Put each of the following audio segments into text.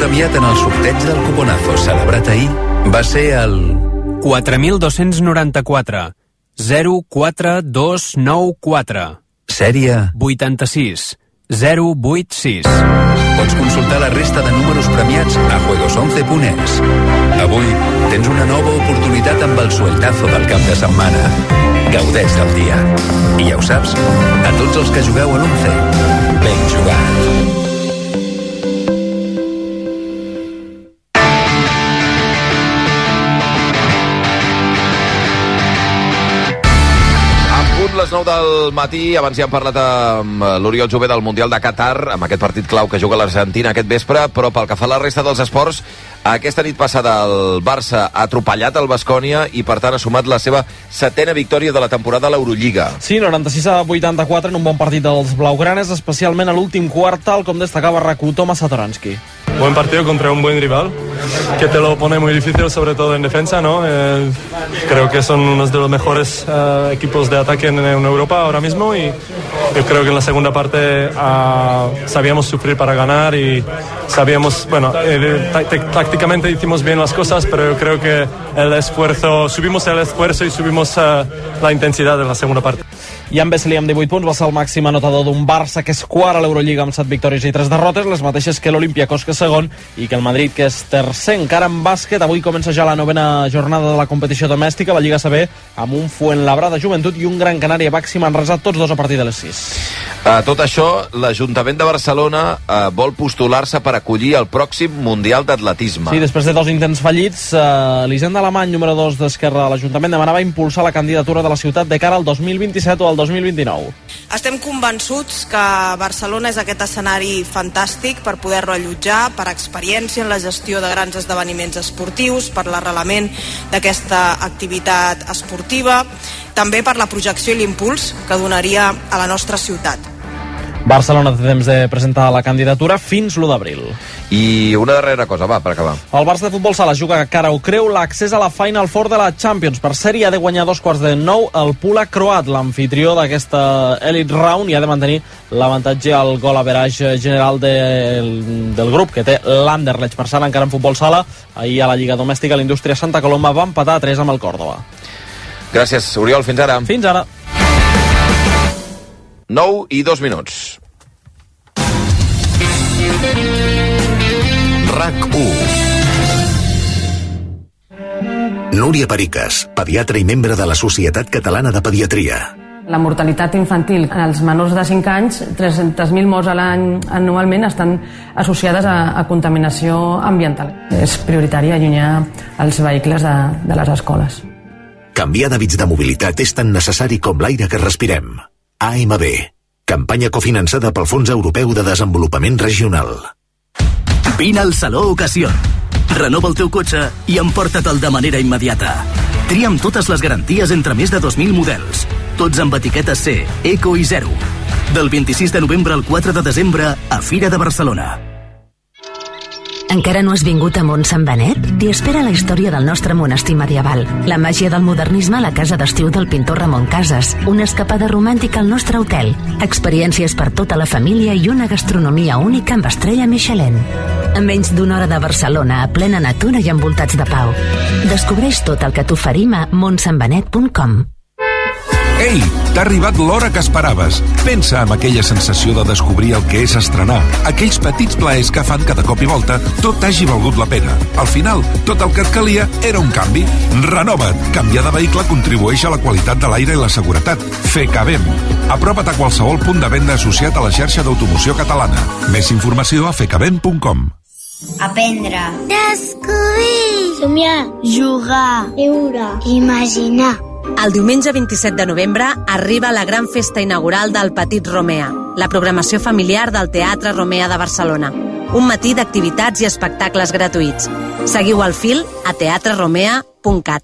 premiat en el sorteig del cuponazo celebrat ahir va ser el 4294 04294. Sèrie 86 086. Pots consultar la resta de números premiats a juegos11.es. Avui tens una nova oportunitat amb el sueltazo del cap de setmana. Gaudeix del dia. I ja ho saps, a tots els que jugueu a l'11, ben jugat. Les 9 del matí, abans ja hem parlat amb l'Oriol Jové del Mundial de Qatar, amb aquest partit clau que juga l'Argentina aquest vespre, però pel que fa a la resta dels esports, aquesta nit passada el Barça ha atropellat el Baskonia i per tant ha sumat la seva 7ª victòria de la temporada a l'Eurolliga. Sí, 96-84 en un bon partit dels blaugranes, especialment a l'últim quart, tal com destacava Raku Tomas Satoransky. Buen partido contra un buen rival que te lo pone muy difícil, sobre todo en defensa, ¿no? Creo que son uno de los mejores equipos de ataque en Europa ahora mismo y yo creo que en la segunda parte sabíamos sufrir para ganar y sabíamos, bueno, tácticamente hicimos bien las cosas, pero yo creo que subimos el esfuerzo y subimos la intensidad de la segunda parte. Jan Vesely amb 18 punts va ser el màxim anotador d'un Barça que és quart a l'Eurolliga amb 7 victòries i 3 derrotes, les mateixes que l'Olympiacos que és segon i que el Madrid que és tercer. Encara en bàsquet, avui comença ja la 9ª jornada de la competició domèstica, la Lliga CB amb un Fuenlabrada Joventut i un Gran Canària Baxi Manresa, tots dos a partir de les 6. Tot això, l'Ajuntament de Barcelona vol postular-se per acollir el pròxim Mundial d'Atletisme. Sí, després de 2 intents fallits, l'Hisenda Alemany, número 2 d'Esquerra de l'Ajuntament, demanava impulsar la candidatura de la ciutat de cara al 2027 o al 2029. Estem convençuts que Barcelona és aquest escenari fantàstic per poder-lo allotjar, per experiència en la gestió de grans esdeveniments esportius, per l'arrelament d'aquesta activitat esportiva, també per la projecció i l'impuls que donaria a la nostra ciutat. Barcelona té temps de presentar la candidatura fins l'1 d'abril. I una darrera cosa, va, per acabar. El Barça de futbol sala juga cara o creu l'accés a la Final Four de la Champions. Per sèrie ha de guanyar 2/4 el Pula croat, l'anfitrió d'aquesta Elite Round, i ha de mantenir l'avantatge al gol average general del grup, que té l'Anderlecht. Per sala, encara en futbol sala, ahir a la Lliga Domèstica l'Indústria Santa Coloma va empatar a 3 amb el Córdoba. Gràcies, Oriol, fins ara. Fins ara. 9:02. RAC1. Núria Pericas, pediatra i membre de la Societat Catalana de Pediatria. La mortalitat infantil en els menors de 5 anys, 300.000 morts a l'any anualment, estan associades a contaminació ambiental. És prioritari allunyar els vehicles de les escoles. Canviar d'hàbits de mobilitat és tan necessari com l'aire que respirem. AMB, campanya cofinançada pel Fons Europeu de Desenvolupament Regional. Vine al Saló Ocasió. Renova el teu cotxe i emporta-te'l de manera immediata. Tria amb totes les garanties entre més de 2.000 models. Tots amb etiquetes C, Eco i Zero. Del 26 de novembre al 4 de desembre a Fira de Barcelona. Encara no has vingut a Mont Sant Benet? T'hi espera la història del nostre monestir medieval, la màgia del modernisme a la casa d'estiu del pintor Ramon Casas, una escapada romàntica al nostre hotel, experiències per tota la família i una gastronomia única amb estrella Michelin. A menys d'una hora de Barcelona, a plena natura i envoltats de pau. Descobreix tot el que t'oferim a montsantbenet.com. Ei, t'ha arribat l'hora que esperaves. Pensa en aquella sensació de descobrir el que és estrenar. Aquells petits plaers que fan que de cop i volta tot hagi valgut la pena. Al final, tot el que et calia era un canvi. Renova't. Canviar de vehicle contribueix a la qualitat de l'aire i la seguretat. FECABEM. Apropa't a qualsevol punt de venda associat a la xarxa d'automoció catalana. Més informació a fecabem.com. Aprendre, descobrir, somiar, jugar, viure, imaginar. El diumenge 27 de novembre arriba la gran festa inaugural del Petit Romea, la programació familiar del Teatre Romea de Barcelona. Un matí d'activitats i espectacles gratuïts. Seguiu el fil a teatreromea.cat.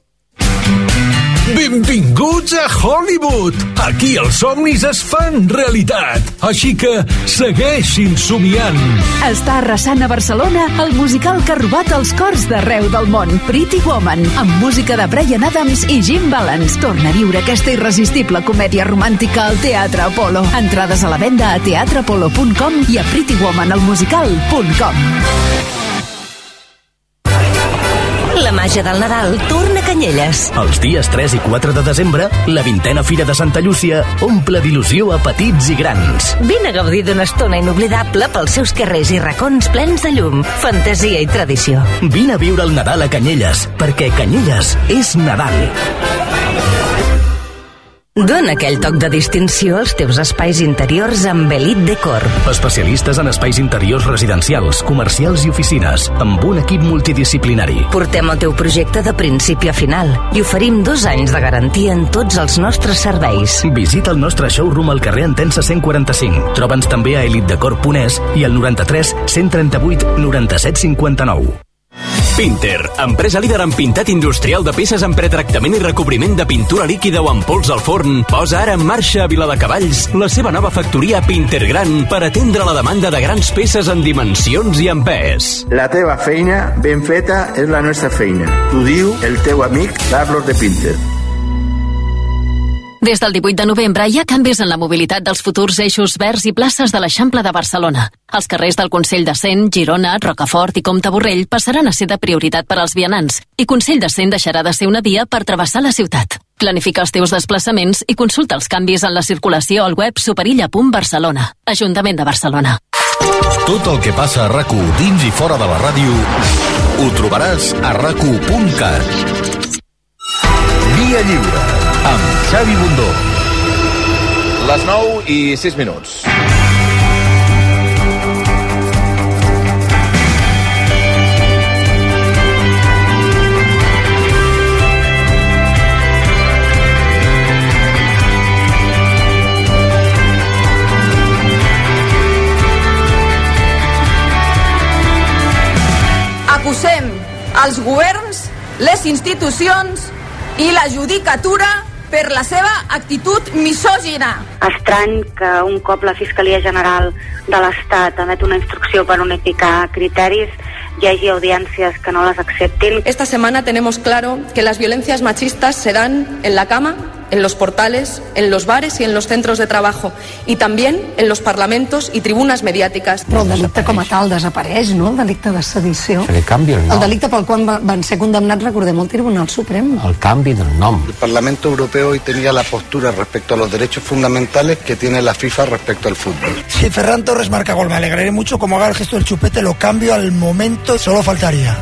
Benvinguts a Hollywood! Aquí els somnis es fan realitat. Així que segueixin somiant. Està arrasant a Barcelona el musical que ha robat els cors d'arreu del món, Pretty Woman, amb música de Bryan Adams i Jim Valance. Torna a viure aquesta irresistible comèdia romàntica al Teatre Apollo. Entrades a la venda a teatreapollo.com i a prettywomanalmusical.com. màgia del Nadal torna a Canyelles. Els dies 3 i 4 de desembre, la 20a Fira de Santa Llúcia omple d'il·lusió a petits i grans. Vine a gaudir d'una estona inoblidable pels seus carrers i racons plens de llum, fantasia i tradició. Vine a viure el Nadal a Canyelles, perquè Canyelles és Nadal. Dóna aquell toc de distinció als teus espais interiors amb Elite Decor. Especialistes en espais interiors residencials, comercials i oficines, amb un equip multidisciplinari. Portem el teu projecte de principi a final i oferim 2 anys de garantia en tots els nostres serveis. Visita el nostre showroom al carrer Entença 145. Troba'ns també a elitedecor.es i al 93 138 97 59. Pinter, empresa líder en pintat industrial de peces amb pretractament i recobriment de pintura líquida o en pols al forn, posa ara en marxa a Viladecavalls la seva nova factoria Pinter Gran per atendre la demanda de grans peces en dimensions i en pes. La teva feina ben feta és la nostra feina. T'ho diu el teu amic Carlos de Pinter. Des del 18 de novembre hi ha canvis en la mobilitat dels futurs eixos verds i places de l'Eixample de Barcelona. Els carrers del Consell de Cent, Girona, Rocafort i Comte Borrell passaran a ser de prioritat per als vianants i Consell de Cent deixarà de ser una via per travessar la ciutat. Planifica els teus desplaçaments i consulta els canvis en la circulació al web superilla.barcelona. Ajuntament de Barcelona. Tot el que passa a RAC1 dins i fora de la ràdio ho trobaràs a rac1.cat. Via Lliure amb Xavi Bundó. Les 9 i 6 minuts. Acusem els governs, les institucions i la judicatura per la seva actitud misògina. Estrany que un cop la Fiscalia General de l'Estat emet una instrucció per unificar criteris, hi hagi audiències que no les acceptin. Esta semana tenemos claro que las violencias machistas se dan en la cama, en los portales, en los bares y en los centros de trabajo, y también en los parlamentos y tribunas mediáticas. Però el delicte com a tal desapareix, no? El delicte de sedició. Se li canvia el nom. El delicte pel qual van ser condemnats, recordem, el Tribunal Suprem. El canvi del nom. El Parlamento Europeo hoy tenía la postura respecto a los derechos fundamentales que tiene la FIFA respecto al fútbol. Si Ferran Torres marca gol, me alegraré mucho. Como haga el gesto del chupete, lo cambio al momento, solo faltaría.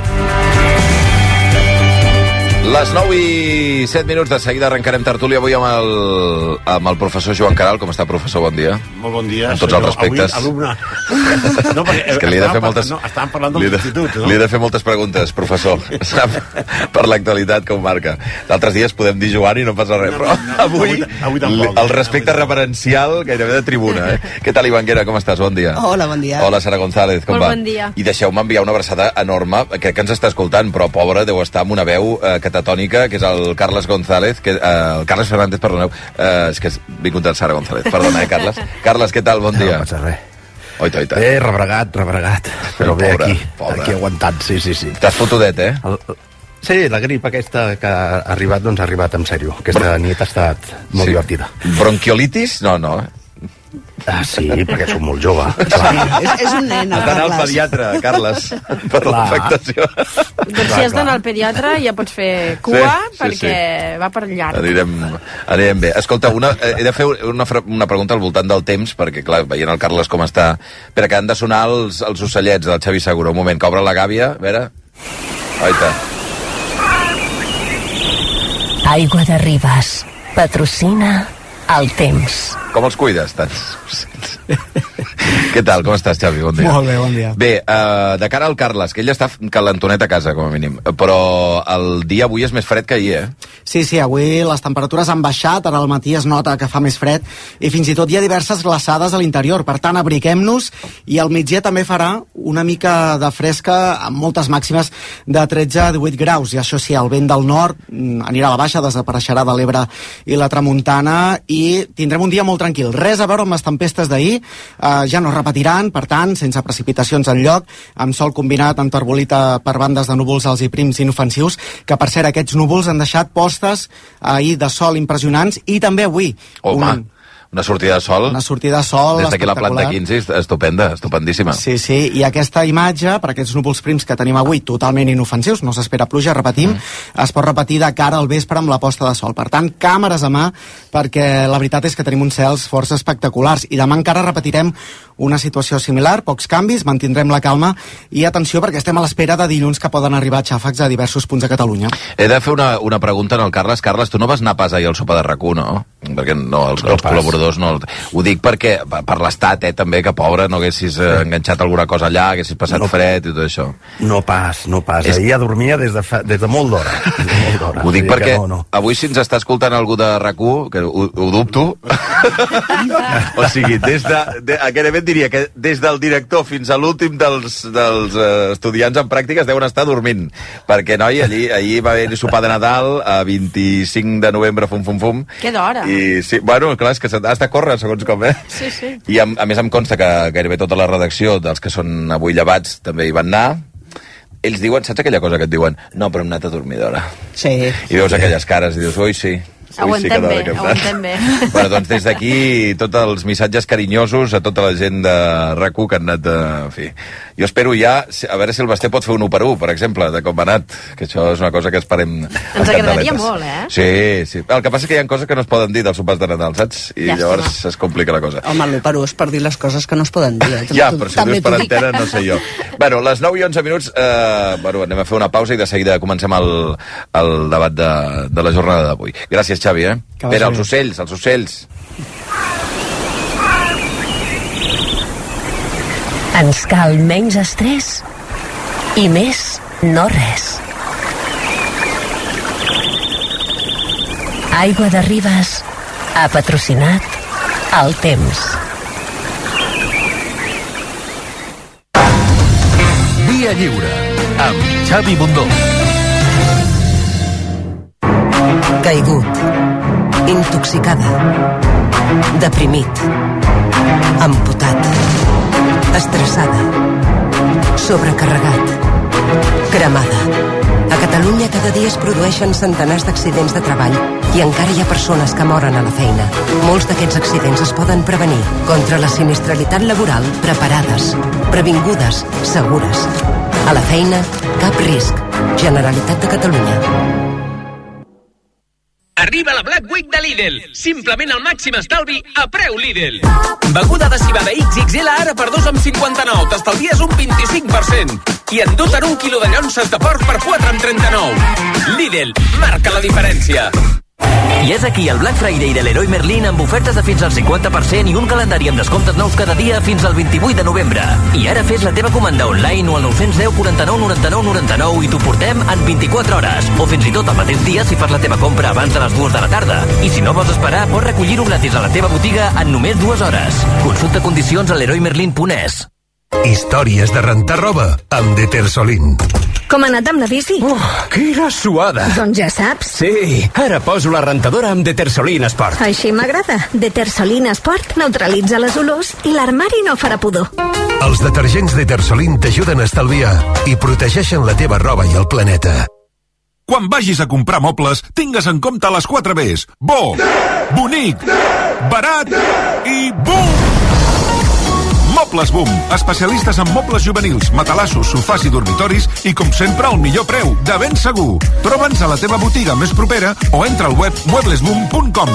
Les 9 i 7 minuts, de seguida arrencarem tertúlia avui amb el professor Joan Caral. Com està, professor? Bon dia. Molt bon dia. Amb tots els respectes. Avui, alumne. No, és que li he de fer moltes... No, estàvem parlant de l'institut, no? Li he de fer moltes preguntes, professor. Sap, per l'actualitat que ho marca. D'altres dies podem dir Joan i no passa res, però avui el respecte reverencial gairebé de tribuna. Què tal, Ivanguera? Com estàs? Bon dia. Hola, bon dia. Hola, Sara González. Com va? Bon dia. I deixeu-me enviar una abraçada enorme. Crec que ens està escoltant, però pobra, deu estar amb una veu catatònica, que és el Carles González, el Carles Fernández, perdoneu, és que vingut del Sara González, perdona, Carles. Carles, què tal? Bon dia. No passa res. Oita. Rebregat, però bé, aquí aguantant, sí. T'has fotudet, eh? Sí, la grip aquesta que ha arribat, doncs ha arribat en sèrio. Aquesta nit ha estat molt divertida. Bronquiolitis? No. Ah, sí, perquè soc molt jove. És un nen, has d'anar al pediatre, Carles, per l'afectació. Doncs si has d'anar al pediatre ja pots fer cua, perquè va per llarg. Anirem bé. Escolta, he de fer una pregunta al voltant del temps, perquè, clar, veient el Carles com està... Espera, que han de sonar els ocellets del Xavi Segura. Un moment, que obre la gàbia, a veure... Oita. Aigua de Ribes. Patrocina el temps. Com els cuides, tants? Què tal? Com estàs, Xavi? Bon dia. Molt bé, bon dia. Bé, de cara al Carles, que ell està calentonet a casa, com a mínim, però el dia avui és més fred que ahir, eh? Sí, avui les temperatures han baixat, ara al matí es nota que fa més fred, i fins i tot hi ha diverses glaçades a l'interior, per tant, abriguem-nos, i al migdia també farà una mica de fresca, amb moltes màximes de 13-18 graus, i això sí, el vent del nord anirà a la baixa, desapareixerà de l'Ebre i la Tramuntana, i tindrem un dia molt tranquil. Res a veure amb les tempestes d'ahir, ja no es repetiran, per tant, sense precipitacions enlloc, amb sol combinat amb terbolita per bandes de núvols alts i prims inofensius, que per cert aquests núvols han deixat postes ahir de sol impressionants, i també avui. Una sortida de sol. Una sortida de sol des d'aquí la planta 15, estupenda, estupendíssima. Sí, i aquesta imatge, per aquests núvols prims que tenim avui, totalment inofensius, no s'espera pluja, repetim, es pot repetir de cara al vespre amb la posta de sol. Per tant, càmeres a mà, perquè la veritat és que tenim uns cels força espectaculars. I demà encara repetirem una situació similar, pocs canvis, mantindrem la calma i atenció perquè estem a l'espera de dilluns que poden arribar xàfecs a diversos punts de Catalunya. He de fer una pregunta al Carles. Carles, tu no vas anar pas ahir al sopar de RAC1, no? Perquè no, els col·laboradors no. Ho dic perquè, per l'estat, també, que pobre, no haguessis enganxat alguna cosa allà, haguessis passat fred i tot això. No pas. Ahir ja dormia des de molt d'hora. Ho dic perquè avui, si ens està escoltant algú de RAC1, que ho dubto, o sigui, gairebé diria que des del director fins a l'últim dels estudiants en pràctiques deuen estar dormint, perquè, noi, ahir va haver sopar de Nadal a 25 de novembre, fum. Que d'hora. I sí, bueno, clar, és que has de córrer, segons com, Sí. I a més em consta que gairebé tota la redacció dels que són avui llevats també hi van anar. Ells diuen, saps aquella cosa que et diuen? No, però hem anat a dormir d'hora. Sí. I veus aquelles cares i dius, ui, sí. Aguantem bé. Bueno, doncs des d'aquí tots els missatges carinyosos a tota la gent de RAC1 que han anat en fi. Jo espero ja, a veure si el Basté pot fer un 1x1, per exemple, de com ha anat, que això és una cosa que esperem. Ens agradaria molt, Sí. El que passa és que hi ha coses que no es poden dir dels sopars de Nadal, saps? I llavors es complica la cosa. Home, l'1x1 és per dir les coses que no es poden dir. Ja, però si ho dius per antena, no sé jo. Bueno, les 9 i 11 minuts, anem a fer una pausa i de seguida comencem el debat de la jornada d'avui. Gràcies, Xavi, Pere, els ocells. Ens cal menys estrès i més no res. Aigua de Ribes ha patrocinat El Temps. Via Lliure amb Xavi Bundó. Caigut, intoxicada, deprimit, amputat, estressada, sobrecarregat, cremada. A Catalunya cada dia es produeixen centenars d'accidents de treball i encara hi ha persones que moren a la feina. Molts d'aquests accidents es poden prevenir. Contra la sinistralitat laboral, preparades, previngudes, segures. A la feina, cap risc. Generalitat de Catalunya. Arriba la Black Week de Lidl. Simplement el màxim estalvi a preu Lidl. Beguda de civada XXL ara per 2,59. T'estalvies un 25%. I enduten 1 quilo de llonces de porc per 4,39. Lidl, marca la diferència. I és aquí el Black Friday de Leroy Merlin amb ofertes de fins al 50% i un calendari amb descomptes nous cada dia fins al 28 de novembre. I ara fes la teva comanda online o al 910 49 99 99 i t'ho portem en 24 hores. O fins i tot el mateix dia si fas la teva compra abans de les 2 de la tarda. I si no vols esperar, pots recollir-ho gratis a la teva botiga en només 2 hores. Consulta condicions a leroymerlin.es. Històries de rentar roba amb Detersolin. Com ha anat amb la bici? Quina suada! Doncs ja saps. Sí, ara poso la rentadora amb Detersolin Sport. Així m'agrada. Detersolin Sport neutralitza les olors i l'armari no farà pudor. Els detergents Detersolin t'ajuden a estalviar i protegeixen la teva roba i el planeta. Quan vagis a comprar mobles, tingues en compte les 4 Bs. Bo, bonic, barat i BOOM! Mobles Boom, especialistes en mobles juvenils, matalassos, sofàs i dormitoris i, com sempre, al millor preu, de ben segur. Troba'ns a la teva botiga més propera o entra al web mueblesboom.com.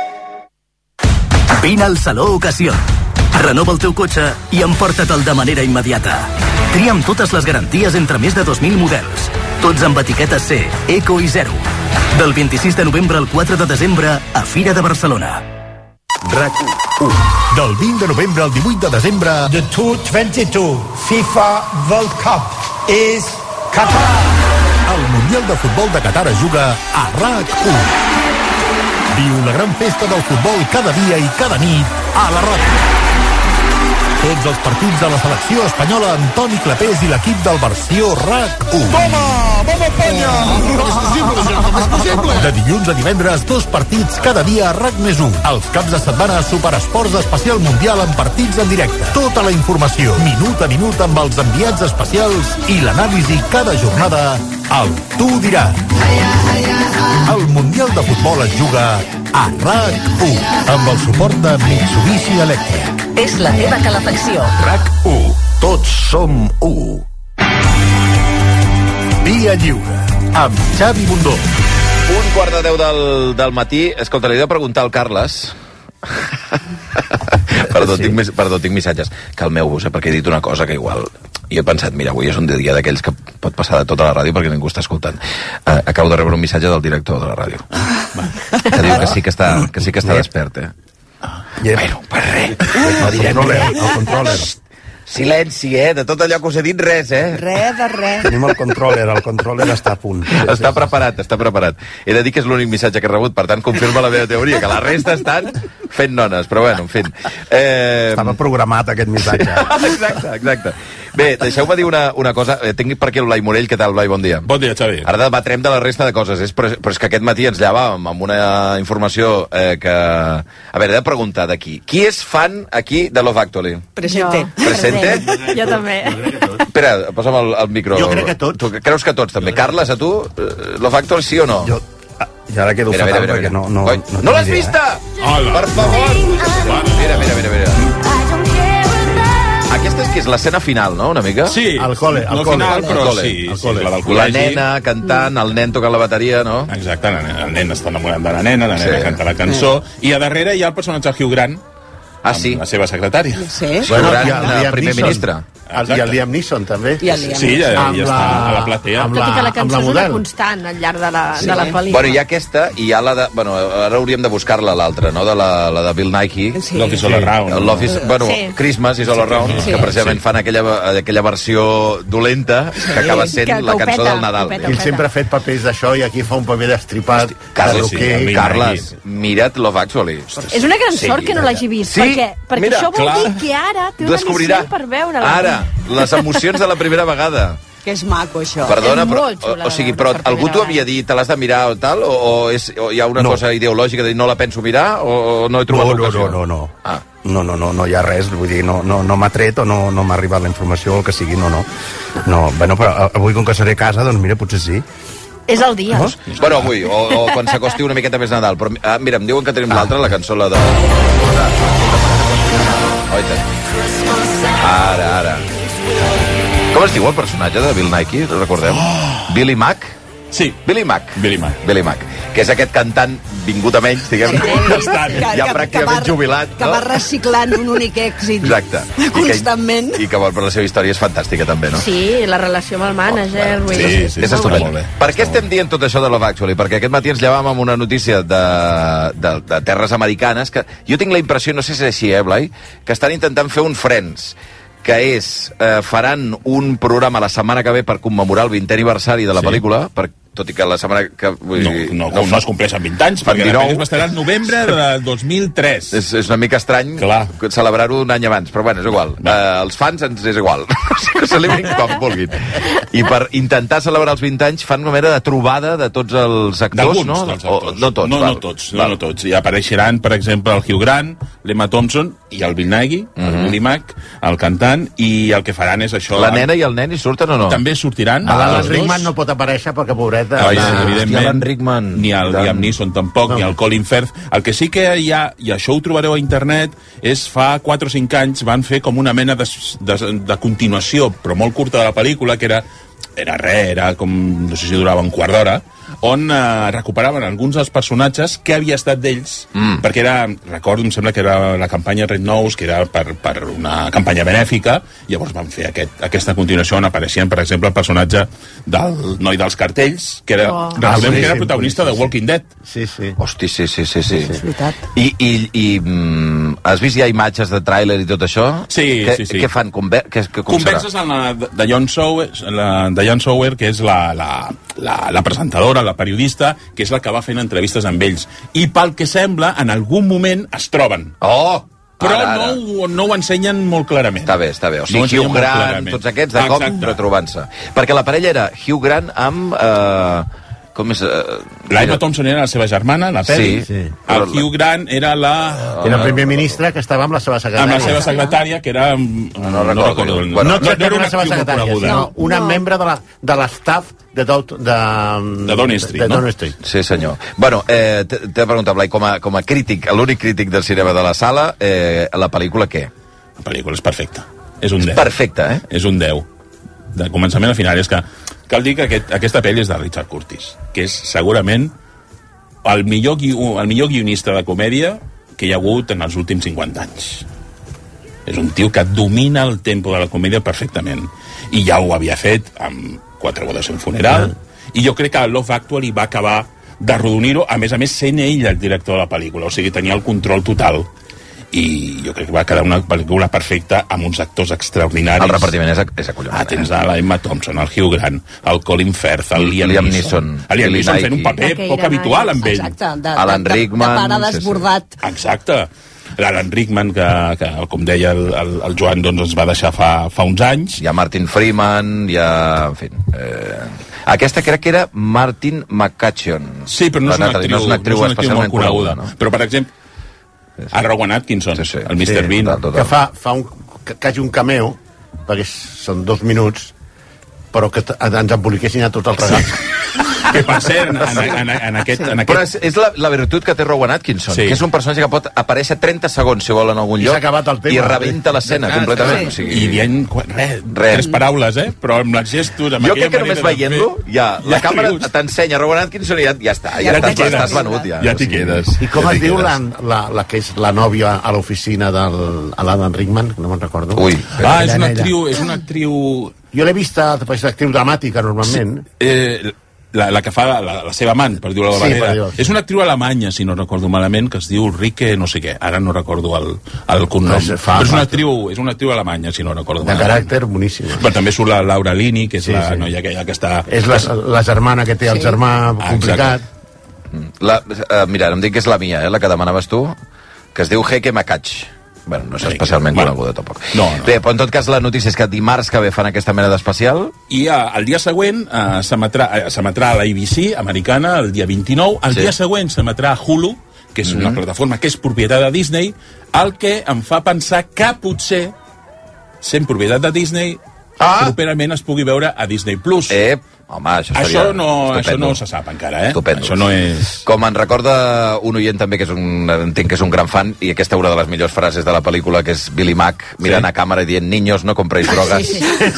Vine al Saló Ocasió. Renova el teu cotxe i emporta-te'l de manera immediata. Tria amb totes les garanties entre més de 2.000 models. Tots amb etiquetes C, Eco i Zero. Del 26 de novembre al 4 de desembre a Fira de Barcelona. RAC1. Del 20 de novembre al 18 de desembre, The 2022 FIFA World Cup is Qatar. El Mundial de Futbol de Qatar es juga a RAC1. Viu la gran festa del futbol cada dia i cada nit a la ràdio. Tots els partits de la selecció espanyola amb Toni Clapés i l'equip del versió RAC1. Toma! Vamos, Penya! Com és possible? De dilluns a divendres, 2 partits cada dia a RAC+1. Els caps de setmana, Superesports Especial Mundial amb partits en directe. Tota la informació, minut a minut amb els enviats especials i l'anàlisi cada jornada el Tu diràs. El Mundial de Futbol es juga a RAC1 amb el suport de Mitsubishi Electric. És la teva calefacció. RAC1. Tots som u. Via Lliure amb Xavi Bundó. 1:45 del matí. Escolta, li he de preguntar al Carles. Perdó, tinc missatges. Calmeu-vos, perquè he dit una cosa que igual... Jo he pensat, mira, avui és un dia d'aquells que pot passar de tota la ràdio perquè ningú està escoltant. Acabo de rebre un missatge del director de la ràdio. Que diu que sí que està despert, Bueno, per res. El controller. Silenci, de tot allò que us he dit, res, Res de res. Tenim el controller està a punt. Està preparat. He de dir que és l'únic missatge que he rebut, per tant, confirma la meva teoria, que la resta estan fent nones, però bueno, en fi. Estava programat aquest missatge. Exacte. Bé, deixeu-me dir una cosa. Tinc per aquí el Blai Morell. Què tal, Blai? Bon dia. Bon dia, Xavi. Ara debatrem de la resta de coses, però és que aquest matí ens llevàvem amb una informació que... A veure, he de preguntar d'aquí. Qui és fan aquí de Love Actually? Presente. Jo també. Espera, posa'm el micro. Jo crec que tots. Tu creus que tots, també. Carles, a tu, Love Actually sí o no? Jo ara quedo fatal perquè no... No l'has vista? Per favor! Mira. Aquesta és que és l'escena final, no?, una mica? Sí, al col·le. No final, però sí, la del col·legi. La nena cantant, el nen tocant la bateria, no? Exacte, el nen està enamorant de la nena canta la cançó, i a darrere hi ha el personatge Hugh Grant, sí. La seva secretària. Sí. Bueno, el primer ministre. I el Liam Neeson, també. Sí, ja està a la platea. Tot i que la cançó és una constant al llarg de la pel·lícula. Bueno, hi ha aquesta, i hi ha la de... Bueno, ara hauríem de buscar-la, l'altra, no? De la de Bill Nighy. Love is all around. Christmas is all around, que precisament fan aquella versió dolenta que acaba sent la cançó del Nadal. Ell sempre ha fet papers d'això i aquí fa un paper destripat. Carles, mira't Love Actually. És una gran sort que no l'hagi vist, perquè això vol dir que ara té una missió per veure-la. Ara, les emocions de la primera vegada. Que és maco, això. Perdona, però algú t'ho havia dit, te l'has de mirar o tal, o hi ha una cosa ideològica de dir no la penso mirar, o no he trobat l'ocasió? No hi ha res, vull dir, no m'ha tret o no m'ha arribat la informació o el que sigui, no. Bueno, però avui, com que seré a casa, doncs mira, potser sí. És el dia. Bueno, avui, o quan s'acosti una miqueta més Nadal. Però mira, em diuen que tenim l'altra, la cançó, la de... Ara. Com es diu el personatge de Bill Nighy? Recordem? Billy Mack? Sí. Billy Mack, que és aquest cantant vingut a menys, diguem-ne, ja pràcticament jubilat. Que va reciclant un únic èxit. Exacte. constantment. I que per la seva història és fantàstica, també, no? Sí, la relació amb el mànager. Sí, és estupend. Per què estem dient tot això de Love Actually? Perquè aquest matí ens llevàvem amb una notícia de terres americanes que jo tinc la impressió, no sé si és així, Blai, que estan intentant fer un Friends, que és, faran un programa la setmana que ve per commemorar el 20è aniversari de la pel·lícula, tot i que la setmana que... No es compleixen 20 anys, perquè la pel·lícula es va al novembre de 2003. És una mica estrany celebrar-ho un any abans, però bueno, és igual. Els fans ens és igual. Que celebrin com vulguin. I per intentar celebrar els 20 anys fan una mena de trobada de tots els actors, no? No tots. No tots. I apareixeran, per exemple, el Hugh Grant, l'Emma Thompson i el Bill Nighy, el Billy Mack, el cantant, i el que faran és això... La nena i el nen hi surten o no? També sortiran. L'Alan Rickman no pot aparèixer perquè, pobret, evidentment, ni el Liam Neeson tampoc, ni el Colin Firth. El que sí que hi ha, i això ho trobareu a internet, és fa 4 o 5 anys van fer com una mena de continuació, però molt curta de la pel·lícula, que era com, no sé si durava un quart d'hora, on recuperaven alguns dels personatges que havia estat d'ells, perquè recordo, em sembla que era la campanya Red Nose, que era per una campanya benèfica, llavors van fer aquesta continuació on apareixien, per exemple, el personatge del noi dels cartells, que recordem que era protagonista de Walking Dead. Sí. Hosti, sí. És veritat. I has vist ja imatges de tràiler i tot això? Sí. Què fan? Converses amb la Diane Sawyer, que és la presentadora, la periodista, que és la que va fent entrevistes amb ells. I pel que sembla, en algun moment es troben. Però no ho ensenyen molt clarament. Està bé. O sigui, Hugh Grant, tots aquests, de cop retrobant-se. Perquè la parella era Hugh Grant amb... Com és? La Emma Thompson era la seva germana, la pel·li. Sí. El Hugh Grant era la... Era el primer ministre que estava amb la seva secretària. Amb la seva secretària, que era... No recordo. No exactament la seva secretària, sinó una membre de l'estaf de Don Street, no? Sí, senyor. Bueno, t'he de preguntar, Blai, com a crític, l'únic crític del cinema de la sala, la pel·lícula què? La pel·lícula és perfecta. És un 10. Perfecte, eh? És un 10. De començament a final. És que cal dir que aquesta pel·li és de Richard Curtis, que és segurament el millor guionista de comèdia que hi ha hagut en els últims 50 anys. És un tio que domina el tempo de la comèdia perfectament. I ja ho havia fet amb 4 bodes en funeral, i jo crec que Love Actually va acabar d'arrodonir-ho, a més sent ell el director de la pel·lícula, o sigui, tenia el control total. I jo crec que va quedar una pel·lícula perfecta amb uns actors extraordinaris. El repartiment és acollonant. Tens la Emma Thompson, el Hugh Grant, el Colin Firth, el Liam Neeson. El Liam Neeson fent un paper poc habitual amb ell. Exacte, Alan Rickman. De pare desbordat. Exacte. L'Alan Rickman, que com deia el Joan, doncs ens va deixar fa uns anys. Hi ha Martin Freeman, hi ha... En fi... Aquesta crec que era Martin McCutcheon. Sí, però no és una actriu especialment coneguda. No? Però, per exemple, a Rowan Atkinson, el Mr. Bean. Que que hagi un cameo, perquè són 2 minuts, però que ens emboliquessin a tots els regals. Que per cert, en aquest... Però és la virtut que té Rowan Atkinson, que és un personatge que pot aparèixer 30 segons, si vol, en algun lloc, i rebenta l'escena completament. I dient 3 paraules, però amb les gestos... Jo crec que només veient-lo, la càmera t'ensenya Rowan Atkinson i ja està, ja estàs venut. Ja t'hi quedes. I com es diu la que és la nòvia a l'oficina de l'Alan Rickman? No me'n recordo. És una actriu... Jo l'he vista, és actriu dramàtica, normalment. La que fa la seva amant, per dir-ho de manera. És una actriu alemanya, si no recordo malament, que es diu Rike no sé què. Ara no recordo el cognom. Però és una actriu alemanya, si no recordo malament. De caràcter boníssim. Però també surt la Laura Linney, que és la noia aquella que està... És la germana que té el germà complicat. Mira, em dic que és la mia, la que demanaves tu, que es diu Heike Makach. Bueno, no és especialment coneguda, tampoc. Bé, però en tot cas la notícia és que dimarts que ve fan aquesta mena d'especial. I el dia següent s'emetrà a la ABC americana, el dia 29. El dia següent s'emetrà a Hulu, que és una plataforma que és propietat de Disney, el que em fa pensar que potser, sent propietat de Disney, properament es pugui veure a Disney+. Home, això no se sap encara, Estupendo. Això no és... Com en recorda un oient també, que entenc que és un gran fan, i aquesta és una de les millors frases de la pel·lícula, que és Billy Mack mirant a càmera i dient: niños, no compréis drogas.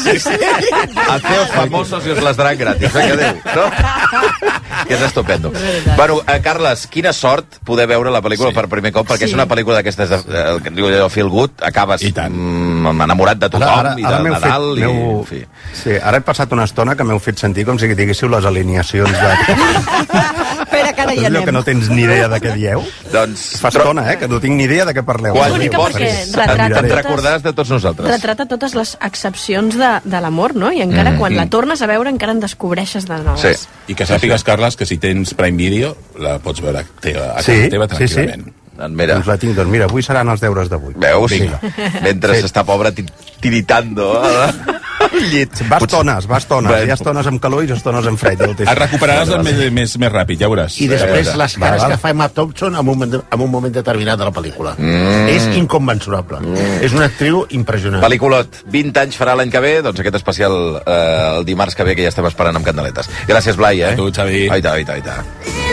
Haceos famosos i us les daran gratis. Vinga, adéu. No? Que és estupendo. Bueno, Carles, quina sort poder veure la pel·lícula per primer cop, perquè és una pel·lícula d'aquestes, el que diu feel good, acabes enamorat de tothom i de Nadal. Sí, ara he passat una estona que m'heu fet sentir com si diguéssiu les alineacions de... Espera, que ara hi anem. Que no tens ni idea de què dieu? Doncs... Fa estona, que no tinc ni idea de què parleu. Quan hi posis, et recordaràs de tots nosaltres. Retrata totes les excepcions de l'amor, no? I encara quan la tornes a veure encara en descobreixes de noves. I que sàpigues, Carles, que si tens Prime Video la pots veure a casa teva tranquil·lament. Mira. Doncs la tinc, doncs mira, avui seran els deures d'avui. Veus? Mentre està pobre tiritando al llit. Va estones. Hi ha estones amb calor i estones amb fred. Et recuperaràs més ràpid, ja veuràs. I després les cares que fa Emma Thompson en un moment determinat de la pel·lícula. És inconmensurable. És una actriu impressionant. Pel·lículot, 20 anys farà l'any que ve, doncs aquest especial el dimarts que ve, que ja estem esperant amb candeletes. Gràcies, Blai, A tu, Xavi. Aita.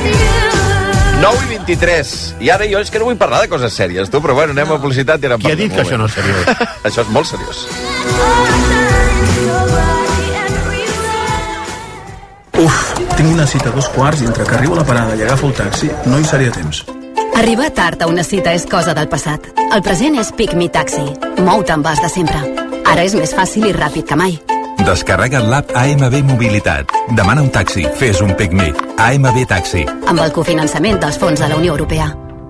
9:23. I ara jo és que no vull parlar de coses sèries, tu, però bueno, anem a publicitat i ara en parlem. Qui ha dit que això no és seriós? Això és molt seriós. Tinc una cita a 2:15 i entre que arribo a la parada i agafo el taxi no hi seria temps. Arribar tard a una cita és cosa del passat. El present és Pick Me Taxi. Mou-te amb vas de sempre. Ara és més fàcil i ràpid que mai. Descarrega't l'app AMB Mobilitat. Demana un taxi, fes un Pick Me. AMB Taxi. Amb el cofinançament dels fons de la Unió Europea.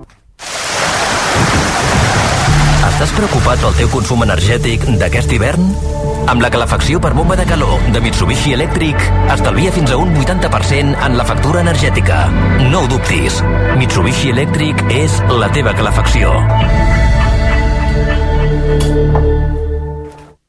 Estàs preocupat pel teu consum energètic d'aquest hivern? Amb la calefacció per bomba de calor de Mitsubishi Electric, estalvia fins a un 80% en la factura energètica. No ho dubtis. Mitsubishi Electric és la teva calefacció.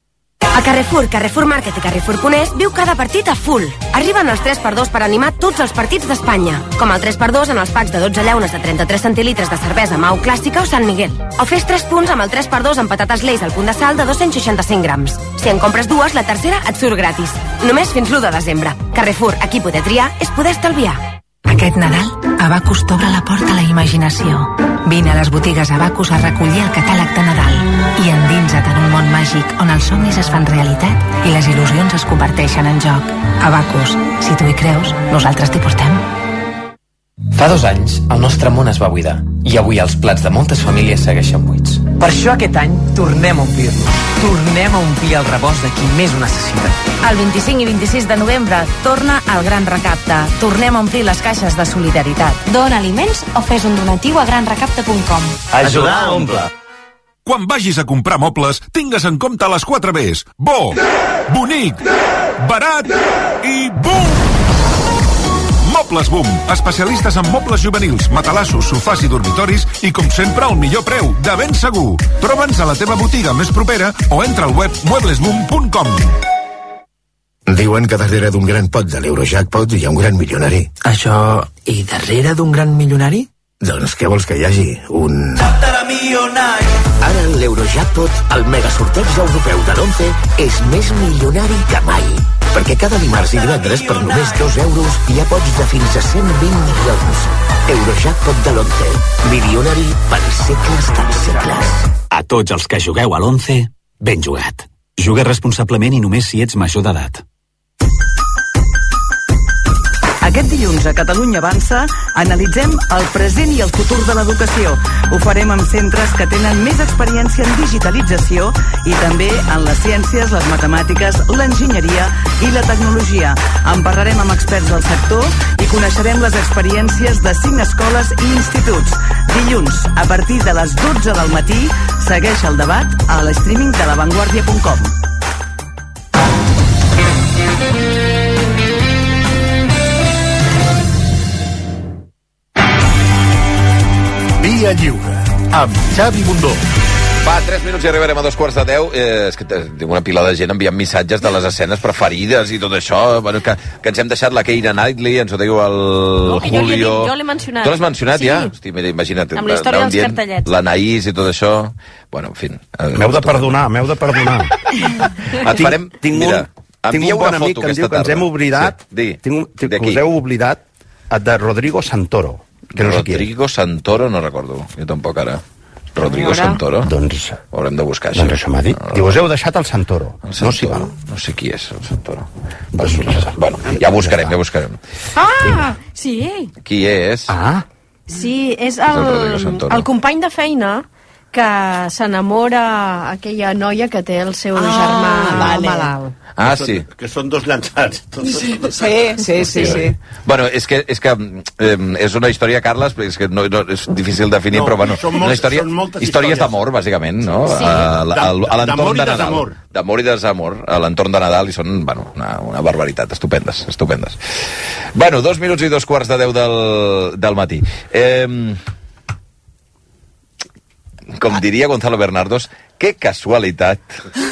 A Carrefour, Carrefour Market i Carrefour Conés viu cada partit a full. Arriben els 3x2 per animar tots els partits d'Espanya, com el 3x2 en els packs de 12 llaunes de 33 centilitres de cervesa Mau Clàssica o Sant Miguel. O fes 3 punts amb el 3x2 amb patates Lay's al punt de sal de 265 grams. Si en compres dues, la tercera et surt gratis. Només fins l'1 de desembre. Carrefour, aquí poder triar és poder estalviar. Aquest Nadal, Abacus t'obre la porta a la imaginació. Vine a les botigues Abacus a recollir el catàleg de Nadal i endinsa't en un món màgic on els somnis es fan realitat i les il·lusions es converteixen en joc. Abacus, si tu hi creus, nosaltres t'hi portem. Fa 2 anys, el nostre món es va buidar i avui els plats de moltes famílies segueixen buits. Per això aquest any tornem a omplir-los. Tornem a omplir el rebost de qui més ho necessita. El 25 i 26 de novembre torna el Gran Recapte. Tornem a omplir les caixes de solidaritat. Dona aliments o fes un donatiu a granrecapte.com. Ajudar a omplir. Quan vagis a comprar mobles, tingues en compte les 4 Bs. Bo, bonic, barat i BOOM! Mobles Boom, especialistes en mobles juvenils, matalassos, sofàs i dormitoris i, com sempre, al millor preu, de ben segur. Troba'ns a la teva botiga més propera o entra al web mueblesboom.com. Diuen que darrere d'un gran pot de l'Eurojackpot hi ha un gran milionari. Això... i darrere d'un gran milionari? Doncs què vols que hi hagi? Un... Ara l'Eurojackpot, el megasorteig europeu de l'11, és més milionari que mai. Perquè cada dimarts i divendres per només 2 euros hi ha pots de fins a 120 milions. Eurojackpot de l'11. Milionari per segles dels segles. A tots els que jugueu a l'11, ben jugat. Juga responsablement i només si ets major d'edat. Aquest dilluns a Catalunya Avança analitzem el present i el futur de l'educació. Ho farem amb centres que tenen més experiència en digitalització i també en les ciències, les matemàtiques, l'enginyeria i la tecnologia. En parlarem amb experts del sector i coneixerem les experiències de 5 escoles i instituts. Dilluns, a partir de les 12 del matí, segueix el debat a l'streaming de lavanguardia.com. Via Lliure, amb Xavi Bundó. Va, 3 minuts i arribarem a 2:45. És que tinc una pila de gent enviant missatges de les escenes preferides i tot això. Bueno, que ens hem deixat la Keira Knightley, ens ho diu el Julio. Jo l'he mencionat. Tu l'has mencionat, sí. Ja? Hosti, mira, imagina't. Amb la història dels cartellets. L'Anaïs i tot això. Bueno, en fi. M'heu de perdonar. Et farem... Tinc un bon amic que em diu que ens hem oblidat... Us heu oblidat de Rodrigo Santoro. Rodrigo Santoro, no recordo. Jo tampoc ara. Rodrigo Santoro? Doncs... Ho haurem de buscar, això. Doncs això m'ha dit. Diu, us heu deixat el Santoro. No s'hi val. No sé qui és, el Santoro. Bueno, ja buscarem. Ah, sí. Qui és? Ah. Sí, és el company de feina que s'enamora aquella noia que té el seu germà malalt. Ah, sí. Que són 2 llançats. Sí. Bueno, és que és una història, Carles, és que no és difícil definir, però bueno, una història, històries d'amor, bàsicament, no? Sí. A l'entorn de Nadal. Desamor. D'amor i desamor a l'entorn de Nadal, i són, bueno, una barbaritat, estupendes. Bueno, 2 minuts i 2:45 del matí. Com diria Gonzalo Bernardos, que casualitat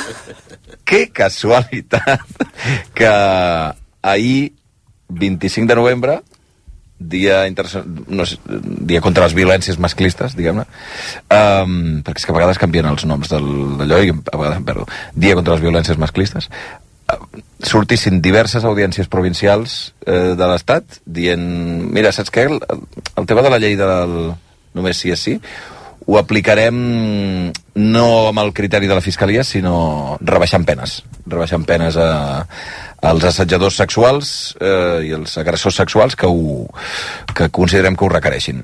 que ahir, 25 de novembre, dia contra les violències masclistes, diguem-ne, perquè és que a vegades canvien els noms d'allò i a vegades em perdo. Dia contra les violències masclistes, sortissin diverses audiències provincials de l'Estat dient, mira, saps què? El tema de la llei del només sí és sí ho aplicarem no amb el criteri de la Fiscalia, sinó rebaixant penes als assetjadors sexuals i els agressors sexuals que considerem que ho requereixin.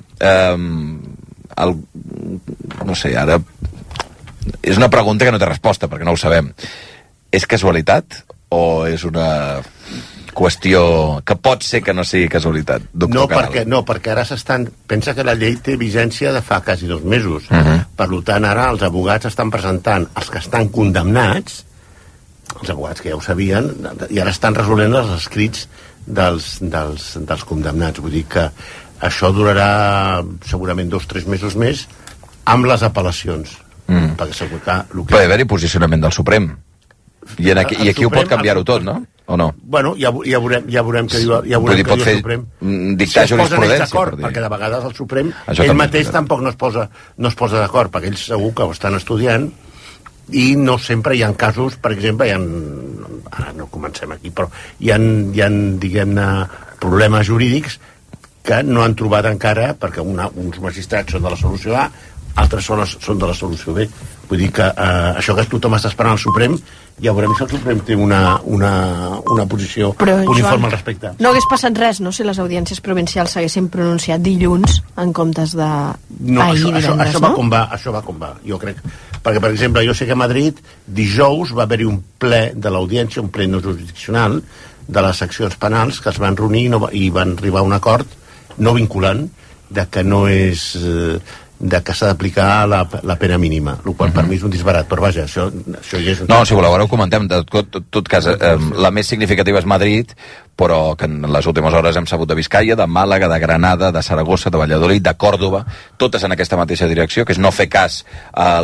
No sé, ara és una pregunta que no té resposta, perquè no ho sabem. És casualitat o és una qüestió que pot ser que no sigui casualitat, doctor Canal? Perquè ara pensa que la llei té vigència de fa quasi 2 mesos. Per tant, ara els abogats estan presentant els que estan condemnats, els abogats que ja ho sabien, i ara estan resolent els escrits dels condemnats. Vull dir que això durarà segurament 2 o 3 mesos més amb les apel·lacions. Pot haver-hi posicionament del Suprem. I aquí ho pot canviar-ho tot, no? O no? Bueno, ja veurem què diu el Suprem. Dictar jurisprudència. Perquè de vegades el Suprem ell mateix tampoc no es posa d'acord, perquè ells segur que ho estan estudiant i no sempre hi ha casos, per exemple, ara no comencem aquí, però hi ha diguem-ne, problemes jurídics que no han trobat encara, perquè uns magistrats són de la solució A, altres són de la solució B. Vull dir que això que tothom està esperant al Suprem, ja veurem si el Suprem té una posició uniforme al respecte. No hagués passat res, no?, si les audiències provincials s'haguessin pronunciat dilluns en comptes de divendres, no? Això va com va, jo crec. Perquè, per exemple, jo sé que a Madrid dijous va haver-hi un ple de l'audiència, un ple no jurisdiccional de les seccions penals que es van reunir i van arribar a un acord no vinculant de que no és... de que s'ha d'aplicar la pena mínima, el qual per mi és un disbarat, però vaja, això ja és... No, si voleu, ara ho comentem. De tot cas, la més significativa és Madrid, però que en les últimes hores hem sabut de Vizcaya, de Màlaga, de Granada, de Saragossa, de Valladolid, de Còrdova, totes en aquesta mateixa direcció, que és no fer cas a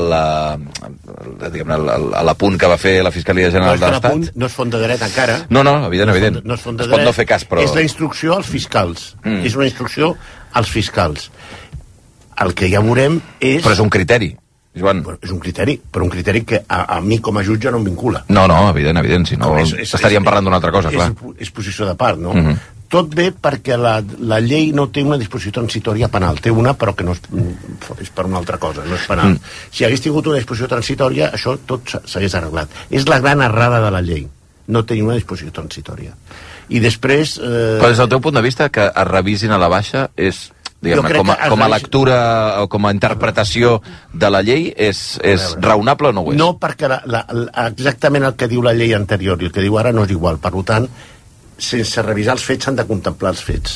l'apunt que va fer la Fiscalia General de l'Estat. No és font de dret encara. No, evident. No és font de dret. Es pot no fer cas, però... És la instrucció als fiscals. És una instrucció als fiscals. El que ja veurem és... Però és un criteri, Joan. És un criteri, però un criteri que a mi com a jutge no em vincula. No, evident, si no estaríem parlant d'una altra cosa, clar. És posició de part, no? Tot bé perquè la llei no té una disposició transitòria penal, té una però que no és per una altra cosa, no és penal. Si hagués tingut una disposició transitòria, això tot s'hagués arreglat. És la gran errada de la llei, no tenir una disposició transitòria. I després... Però des del teu punt de vista, que es revisin a la baixa és... com a lectura o com a interpretació de la llei és raonable o no ho és? No, perquè exactament el que diu la llei anterior i el que diu ara no és igual. Per tant, sense revisar els fets s'han de contemplar els fets.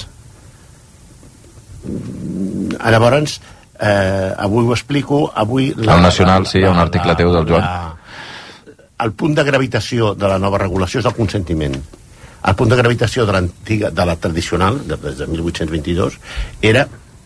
Llavors, avui ho explico, al Nacional, sí, hi ha un article teu del Joan. El punt de gravitació de la nova regulació és el consentiment. El punt de gravitació de la tradicional, des de 1822, era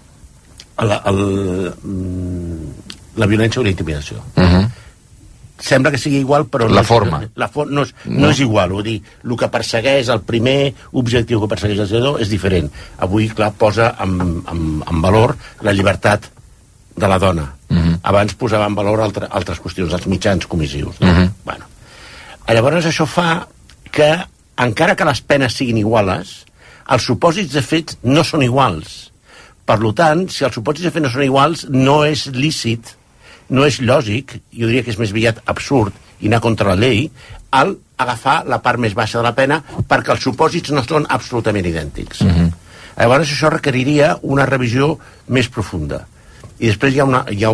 la violència o la intimidació. Sembla que sigui igual, però... La forma. No és igual, vull dir, el que persegueix, el primer objectiu que persegueix el legislador és diferent. Avui, clar, posa en valor la llibertat de la dona. Abans posava en valor altres qüestions, els mitjans comissius. Llavors això fa que encara que les penes siguin iguales, els supòsits de fets no són iguals. Per tant, si els supòsits de fets no són iguals, no és lícit, no és lògic, jo diria que és més aviat absurd i anar contra la llei, al agafar la part més baixa de la pena perquè els supòsits no són absolutament idèntics. Llavors això requeriria una revisió més profunda. I després hi ha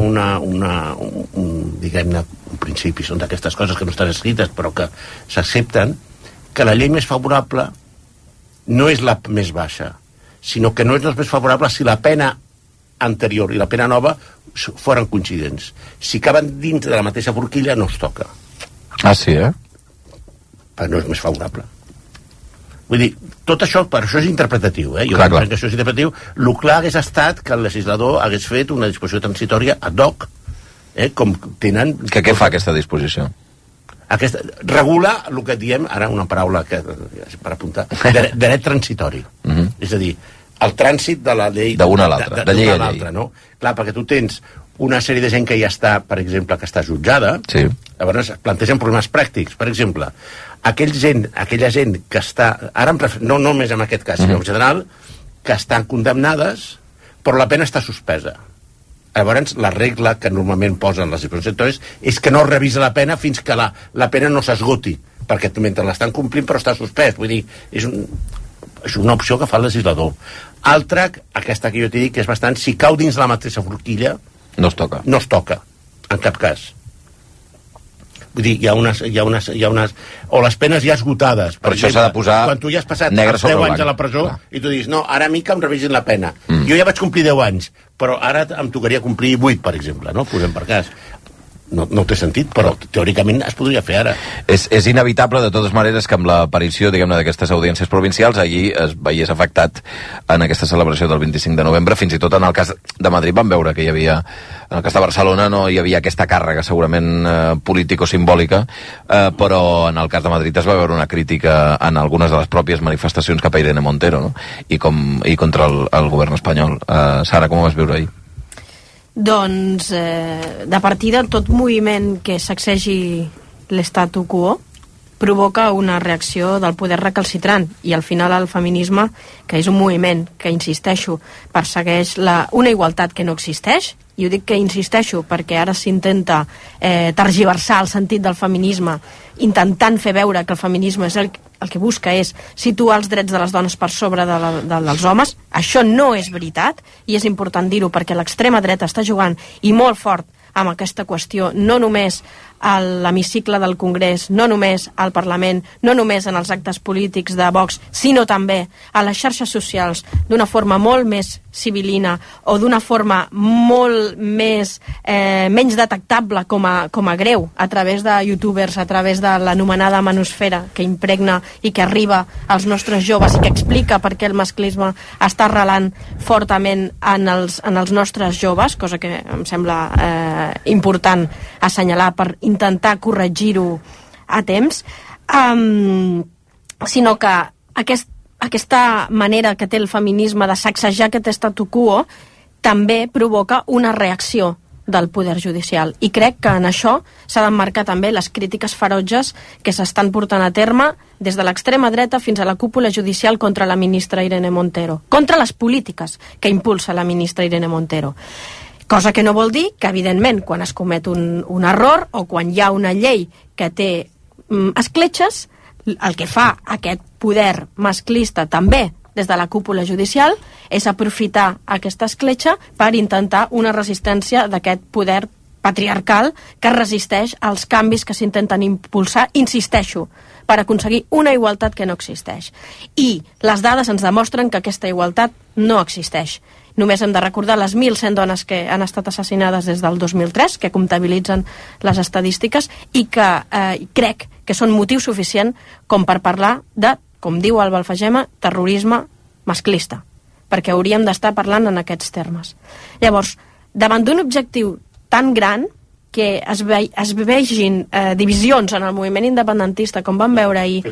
diguem-ne, un principi, són d'aquestes coses que no estan escrites però que s'accepten, que la llei més favorable no és la més baixa, sinó que no és la més favorable si la pena anterior i la pena nova foren coincidents. Si caben dintre de la mateixa forquilla, no es toca. Ah, sí, Però no és més favorable. Vull dir, tot això, per això és interpretatiu, Jo clar. crec que això és interpretatiu. El clar hagués estat que el legislador hagués fet una disposició transitòria ad hoc, com tenen... Què fa aquesta disposició? Regula el que diem, ara una paraula que, per apuntar, dret transitori. És a dir, el trànsit de la llei... D'una a l'altra, de llei a llei. No? Clar, perquè tu tens una sèrie de gent que ja està, per exemple, que està jutjada, llavors es plantegen problemes pràctics. Per exemple, aquella gent que està... Ara no només en aquest cas, sinó en general, que estan condemnades, però la pena està suspesa. Llavors, la regla que normalment posen les disposicions és que no revisa la pena fins que la pena no s'esgoti, perquè mentre l'estan complint però està suspès. Vull dir, és una opció que fa el legislador. Altra, aquesta que jo t'he dit, que és bastant, si cau dins la mateixa forquilla... No es toca. No es toca, en cap cas. Vull dir, hi ha unes... O les penes ja esgotades. Per això s'ha de posar quan tu ja has passat 10 anys a la presó i tu dius, no, ara a mi que em revisin la pena. Jo ja vaig complir 10 anys, però ara em tocaria complir 8, per exemple, no? Posem per cas. no té sentit, però teòricament es podria fer ara. És inevitable, de totes maneres, que amb l'aparició, diguem-ne, d'aquestes audiències provincials allí es veiés afectat en aquesta celebració del 25 de novembre. Fins i tot en el cas de Madrid vam veure que hi havia, en el cas de Barcelona no hi havia aquesta càrrega segurament político-simbòlica, però en el cas de Madrid es va veure una crítica en algunes de les pròpies manifestacions cap a Irene Montero, no? I contra el govern espanyol. Sara, com ho vas viure ahir? Doncs, de partida, tot moviment que sacsegi l'estatu quo provoca una reacció del poder recalcitrant, i al final el feminisme, que és un moviment que, insisteixo, persegueix una igualtat que no existeix, i ho dic que insisteixo perquè ara s'intenta tergiversar el sentit del feminisme, intentant fer veure que el feminisme és el que busca és situar els drets de les dones per sobre dels homes. Això no és veritat, i és important dir-ho perquè l'extrema dreta està jugant, i molt fort, amb aquesta qüestió, no només a l'hemicicle del Congrés, no només al Parlament, no només en els actes polítics de Vox, sinó també a les xarxes socials, d'una forma molt més civilina o d'una forma molt més menys detectable com a greu, a través de youtubers, a través de l'anomenada manosfera que impregna i que arriba als nostres joves i que explica per què el masclisme està arrelant fortament en els nostres joves, cosa que em sembla important assenyalar per intentar corregir-ho a temps, sinó que aquesta manera que té el feminisme de sacsejar aquest statu quo també provoca una reacció del poder judicial, i crec que en això s'ha d'emmarcar també les crítiques ferotges que s'estan portant a terme des de l'extrema dreta fins a la cúpula judicial contra la ministra Irene Montero, contra les polítiques que impulsa la ministra Irene Montero. Cosa que no vol dir que, evidentment, quan es comet un error o quan hi ha una llei que té escletxes, el que fa aquest poder masclista també des de la cúpula judicial és aprofitar aquesta escletxa per intentar una resistència d'aquest poder patriarcal que resisteix als canvis que s'intenten impulsar, insisteixo, per aconseguir una igualtat que no existeix. I les dades ens demostren que aquesta igualtat no existeix. Només hem de recordar les 1.100 dones que han estat assassinades des del 2003, que comptabilitzen les estadístiques, i que crec que són motiu suficient com per parlar de, com diu Alba Alfagema, terrorisme masclista, perquè hauríem d'estar parlant en aquests termes. Llavors, davant d'un objectiu tan gran, que es vegin divisions en el moviment independentista, com vam veure ahir,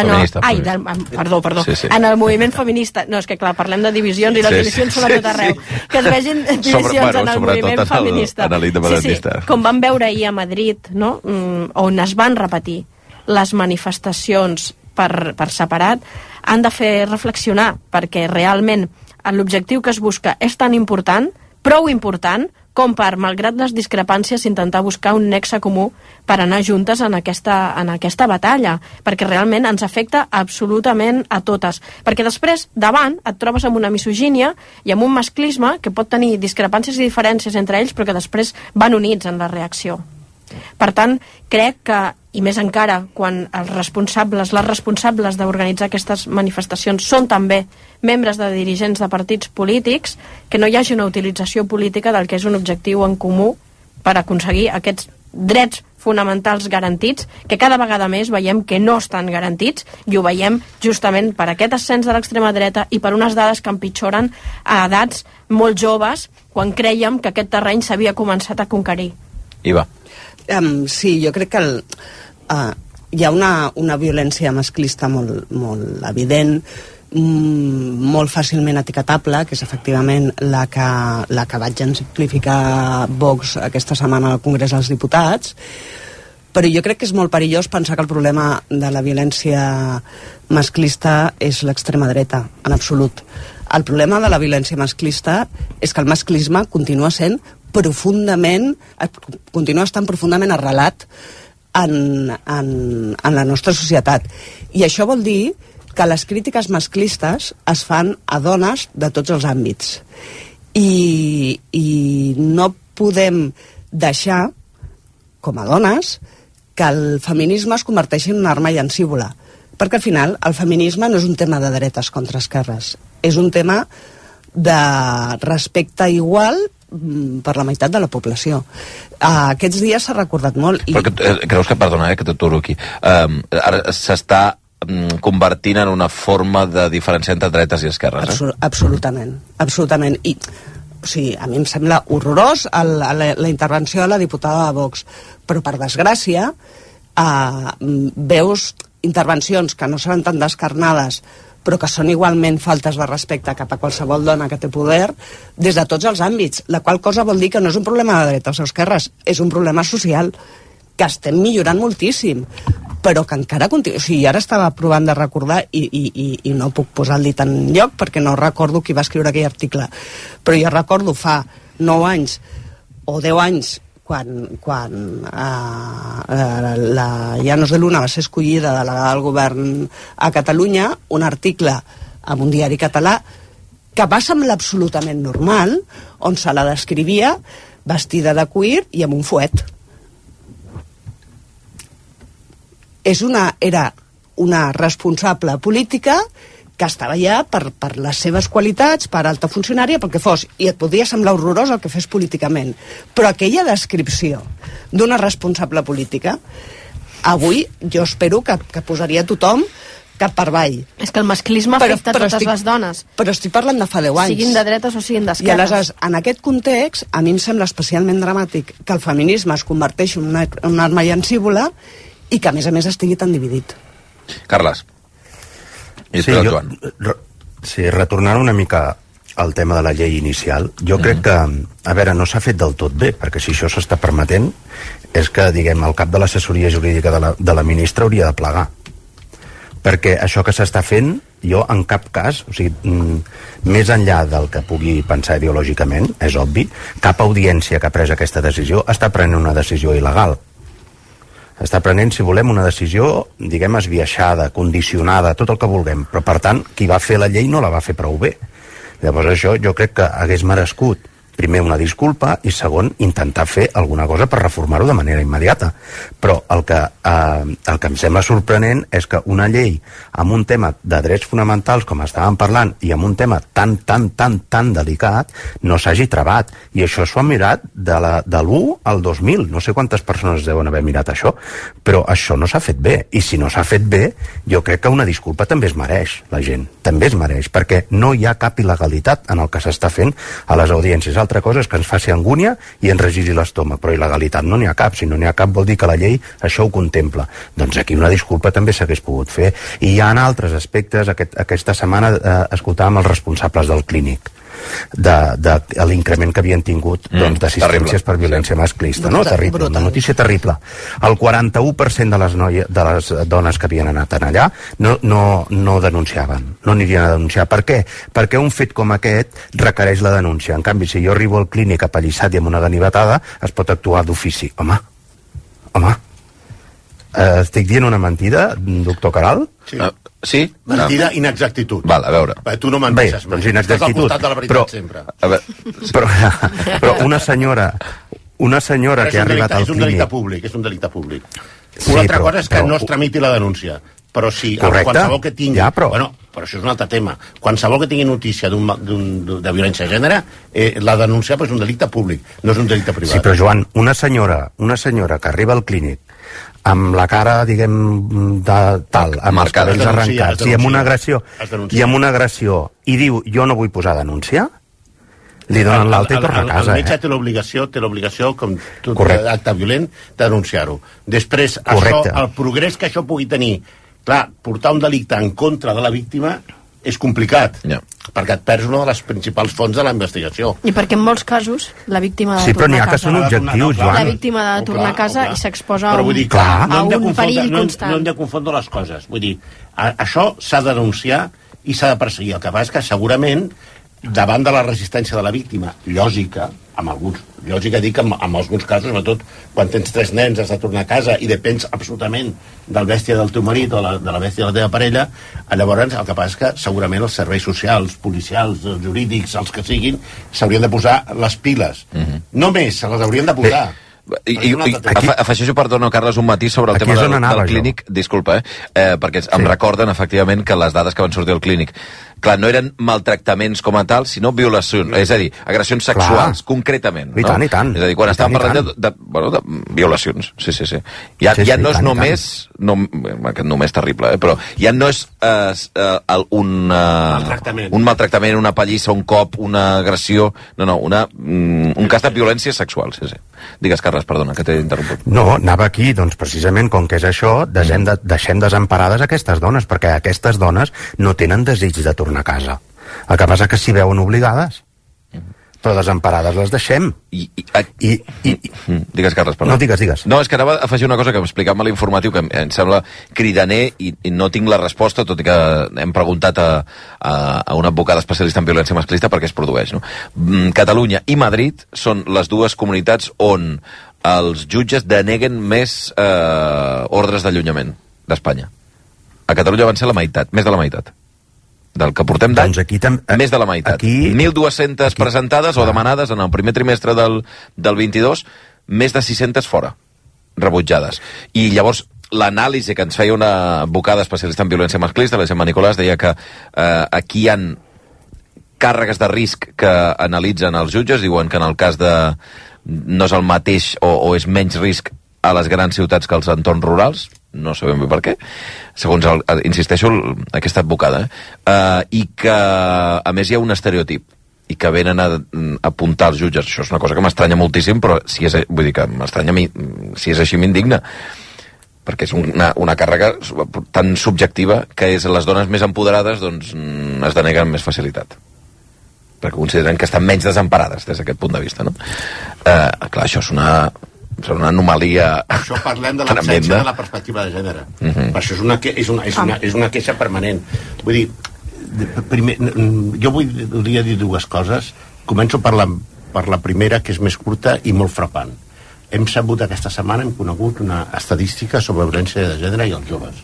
en el moviment feminista, no, és que clar, parlem de divisions i les divisions són a tot arreu, que es vegin divisions en el moviment feminista, com vam veure ahir a Madrid, on es van repetir les manifestacions per separat, han de fer reflexionar, perquè realment l'objectiu que es busca és tan important, prou important, com per, malgrat les discrepàncies, intentar buscar un nexe comú per anar juntes en aquesta batalla, perquè realment ens afecta absolutament a totes. Perquè després, davant, et trobes amb una misogínia i amb un masclisme que pot tenir discrepàncies i diferències entre ells, però que després van units en la reacció. Per tant, crec que, i més encara quan les responsables d'organitzar aquestes manifestacions són també membres de dirigents de partits polítics, que no hi hagi una utilització política del que és un objectiu en comú per aconseguir aquests drets fonamentals garantits, que cada vegada més veiem que no estan garantits, i ho veiem justament per aquest ascens de l'extrema dreta i per unes dades que empitjoren a edats molt joves, quan creiem que aquest terreny s'havia començat a conquerir. Iva. Sí, jo crec que hi ha una violència masclista molt evident, molt fàcilment etiquetable, que és efectivament la que vaig exemplificar Vox aquesta setmana al Congrés dels Diputats, però jo crec que és molt perillós pensar que el problema de la violència masclista és l'extrema dreta, en absolut. El problema de la violència masclista és que el masclisme continua estant profundament arrelat en la nostra societat. I això vol dir que les crítiques masclistes es fan a dones de tots els àmbits. I no podem deixar, com a dones, que el feminisme es converteixi en una arma llancívola. Perquè al final el feminisme no és un tema de dretes contra esquerres, és un tema de respecte igual per la meitat de la població. Aquests dies s'ha recordat molt. Però creus que, perdona, que t'aturo aquí, ara s'està convertint en una forma de diferenciar entre dretes i esquerres? Absolutament. I o sigui, a mi em sembla horrorós la intervenció de la diputada de Vox, però per desgràcia veus intervencions que no seran tan descarnades però que són igualment faltes de respecte cap a qualsevol dona que té poder des de tots els àmbits, la qual cosa vol dir que no és un problema de dretes o esquerres, és un problema social que estem millorant moltíssim, però que encara continua. O sigui, ara estava provant de recordar i no puc posar el dit en lloc perquè no recordo qui va escriure aquell article, però jo recordo fa 9 anys o 10 anys quan la Llanos de Luna va ser escollida delegada del govern a Catalunya, un article en un diari català que va semblar absolutament normal, on se la descrivia vestida de cuir i amb un fuet. Era una responsable política que estava allà per les seves qualitats, per alta funcionària, pel que fos, i et podia semblar horrorós el que fes políticament. Però aquella descripció d'una responsable política, avui jo espero que posaria tothom cap per avall. És que el masclisme afecta totes les dones. Però estic parlant de fa 10 anys. Siguin de dretes o siguin d'esquerres. I aleshores, en aquest context, a mi em sembla especialment dramàtic que el feminisme es converteixi en una arma llancívola i que a més estigui tan dividit. Carles. Joan. Retornant una mica al tema de la llei inicial, jo crec que, a veure, no s'ha fet del tot bé, perquè si això s'està permetent és que, diguem, el cap de l'assessoria jurídica de la ministra hauria de plegar, perquè això que s'està fent, jo en cap cas, o sigui, més enllà del que pugui pensar ideològicament, és obvi, cap audiència que ha pres aquesta decisió està prenent una decisió il·legal. Està prenent, si volem, una decisió, diguem, esbiaixada, condicionada, tot el que vulguem, però per tant, qui va fer la llei no la va fer prou bé. Llavors això jo crec que hagués merescut, primer, una disculpa, i segon, intentar fer alguna cosa per reformar-ho de manera immediata. Però el que em sembla sorprenent és que una llei amb un tema de drets fonamentals, com estàvem parlant, i amb un tema tan delicat, no s'hagi travat. I això s'ho ha mirat de l'1 al 2000. No sé quantes persones deuen haver mirat això, però això no s'ha fet bé. I si no s'ha fet bé, jo crec que una disculpa també es mereix, la gent. També es mereix, perquè no hi ha cap il·legalitat en el que s'està fent a les audiències. Altra cosa és que ens faci angúnia i ens regiri l'estómac, però il·legalitat no n'hi ha cap. Si no n'hi ha cap vol dir que la llei això ho contempla. Doncs aquí una disculpa també s'hagués pogut fer. I hi ha altres aspectes. Aquesta setmana escoltàvem els responsables del clínic de l'increment que havien tingut d'assistències per violència masclista. No? Terrible, una notícia terrible. El 41% de les dones que havien anat allà no denunciaven, no anirien a denunciar. Per què? Perquè un fet com aquest requereix la denúncia. En canvi, si jo arribo al clínic apallissat i amb una ganivetada, es pot actuar d'ofici. Home, estic dient una mentida, doctor Caral? Sí? Mentida, inexactitud. Val, a veure. Tu no menteixes. Doncs inexactitud. Estàs al costat de la veritat sempre. Però una senyora que ha arribat al clínic... És un delicte públic. Una altra cosa és que no es tramiti la denúncia. Però si qualsevol que tingui... Bueno, però això és un altre tema. Qualsevol que tingui notícia de violència de gènere, la denúncia és un delicte públic, no és un delicte privat. Sí, però Joan, una senyora que arriba al clínic amb la cara, diguem, amb els cabells arrencats i amb una agressió i diu, jo no vull posar denúncia, li donen l'alta i torna a casa. El metge té l'obligació, com tot acte violent, de denunciar-ho. Després, el progrés que això pugui tenir, clar, portar un delicte en contra de la víctima és complicat, perquè et perds una de les principals fonts de la investigació. I perquè en molts casos la víctima de tornar a casa... Sí, però n'hi ha que són objectius, Joan. La víctima de tornar a casa i s'exposa a un perill constant. No hem de confondre les coses. Vull dir, això s'ha de denunciar i s'ha de perseguir. El que passa és que segurament davant de la resistència de la víctima, lògica dic en alguns casos, sobretot quan tens 3 nens, has de tornar a casa i depens absolutament del bèstia del teu marit o de la bèstia de la teva parella, llavors el que passa és que segurament els serveis socials, policials, jurídics, els que siguin, s'haurien de posar les piles. Només se les haurien de posar. Afegeixo, perdona, Carles, un matís sobre el tema del clínic. Disculpa, perquè em recorden efectivament que les dades que van sortir al clínic, clar, no eren maltractaments com a tal, sinó violacions, és a dir, agressions sexuals, concretament. I tant, i tant. És a dir, quan estàvem parlant de violacions, sí. Ja no és només, aquest només terrible, però ja no és un maltractament, una pallissa, un cop, una agressió, un cas de violència sexual, sí. Digues, Carles, perdona, que t'he interromput. No, anava aquí, doncs precisament com que és això, deixem desemparades aquestes dones, perquè aquestes dones no tenen desig de tornar a casa. El que passa que s'hi veuen obligades, però desemparades les deixem. Digues, Carles, perdona. No, digues. No, és que anava a afegir una cosa que m'explicava a l'informatiu, que em sembla cridaner i no tinc la resposta, tot i que hem preguntat a una advocada especialista en violència masclista perquè es produeix, no? Catalunya i Madrid són les dues comunitats on els jutges deneguen més ordres d'allunyament d'Espanya. A Catalunya van ser la meitat, més de la meitat. Del que portem d'any, més de la meitat. 1.200 presentades o demanades en el primer trimestre del 22, més de 600 fora, rebutjades. I llavors, l'anàlisi que ens feia una advocada especialista en violència masclista, la Gemma Nicolàs, deia que aquí hi ha càrregues de risc que analitzen els jutges, diuen que en el cas de... no és el mateix o és menys risc a les grans ciutats que als entorns rurals, no sabem bé per què, segons, insisteixo, aquesta advocada, i que, a més, hi ha un estereotip, i que venen a apuntar els jutges. Això és una cosa que m'estranya moltíssim, però vull dir que m'estranya a mi, si és així m'indigna, perquè és una càrrega tan subjectiva que és les dones més empoderades, doncs, es deneguen amb més facilitat, perquè consideren que estan menys desemparades des d'aquest punt de vista, no? Clar, això és una anomalia tremenda. Això parlem de l'absència de la perspectiva de gènere. Per això és una queixa permanent. Vull dir, primer, jo volia dir dues coses. Començo per la primera, que és més curta i molt frapant. Hem sabut aquesta setmana, hem conegut una estadística sobre violència de gènere i els joves.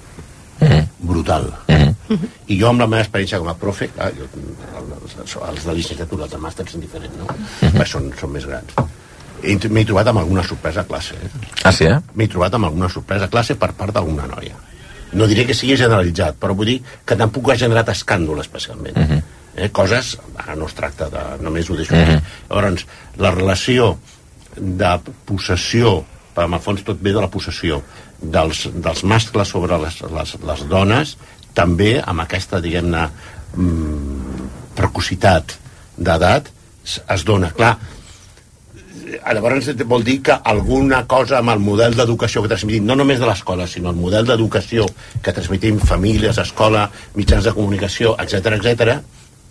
Brutal. I jo, amb la meva experiència com a profe, clar, els de llicenciatura, els de màster són diferents, no? Perquè són més grans. M'he trobat amb alguna sorpresa a classe. Ah, sí, M'he trobat amb alguna sorpresa a classe per part d'alguna noia. No diré que sigui generalitzat, però vull dir que tampoc ha generat escàndol, especialment. Coses... Ara no es tracta de... Només ho deixo aquí. Llavors, la relació de possessió, per en el fons tot ve de la possessió, dels mascles sobre les dones, també amb aquesta, diguem-ne, precocitat d'edat, es dona. Clar, llavors vol dir que alguna cosa amb el model d'educació que transmetim, no només de l'escola, sinó el model d'educació que transmetim famílies, escola, mitjans de comunicació, etc,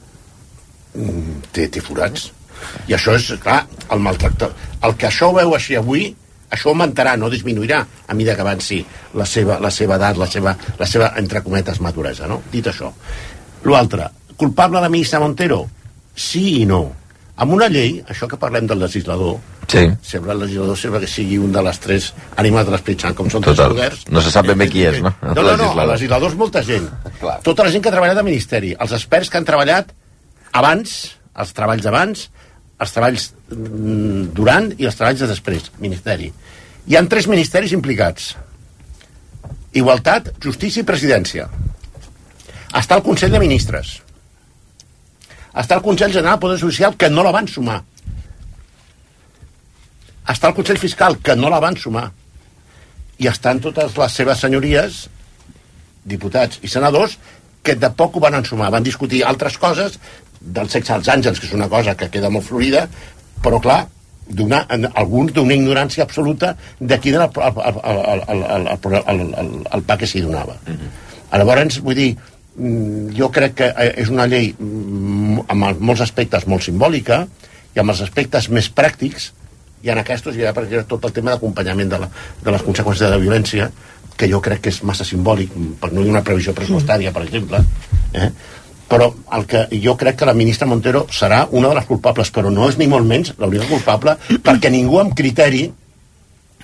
té forats. I això és, clar, el maltractor. El que això ho veu així avui, això augmentarà, no disminuirà a mesura que avanci la seva edat, la seva, entre cometes, maduresa, no? Dit això. L'altre, culpable la ministra Montero? Sí i no. Amb una llei, això que parlem del legislador, sembla el legislador que sigui un de les tres ànimes de l'Esperit Sant, com són tres poders. No se sap ben bé qui és, no? No, el legislador és molta gent. Tota la gent que ha treballat al Ministeri, els experts que han treballat abans, els treballs abans, els treballs durant i els treballs de després, Ministeri. Hi ha 3 ministeris implicats. Igualtat, Justícia i Presidència. Està el Consell de Ministres. Està el Consell General del Poder Judicial, que no la van sumar. Està el Consell Fiscal, que no la van sumar. I estan totes les seves senyories, diputats i senadors, que de poc ho van ensumar. Van discutir altres coses del sexe als àngels, que és una cosa que queda molt florida, però clar, alguns d'una ignorància absoluta de quin era el pa que s'hi donava. Llavors, vull dir, jo crec que és una llei amb molts aspectes molt simbòlica i amb els aspectes més pràctics, i en aquests hi ha tot el tema d'acompanyament de les conseqüències de la violència, que jo crec que és massa simbòlic, per no dir una previsió pressupostària, per exemple, però el que jo crec que la ministra Montero serà una de les culpables, però no és ni molt menys l'única culpable, perquè ningú amb criteri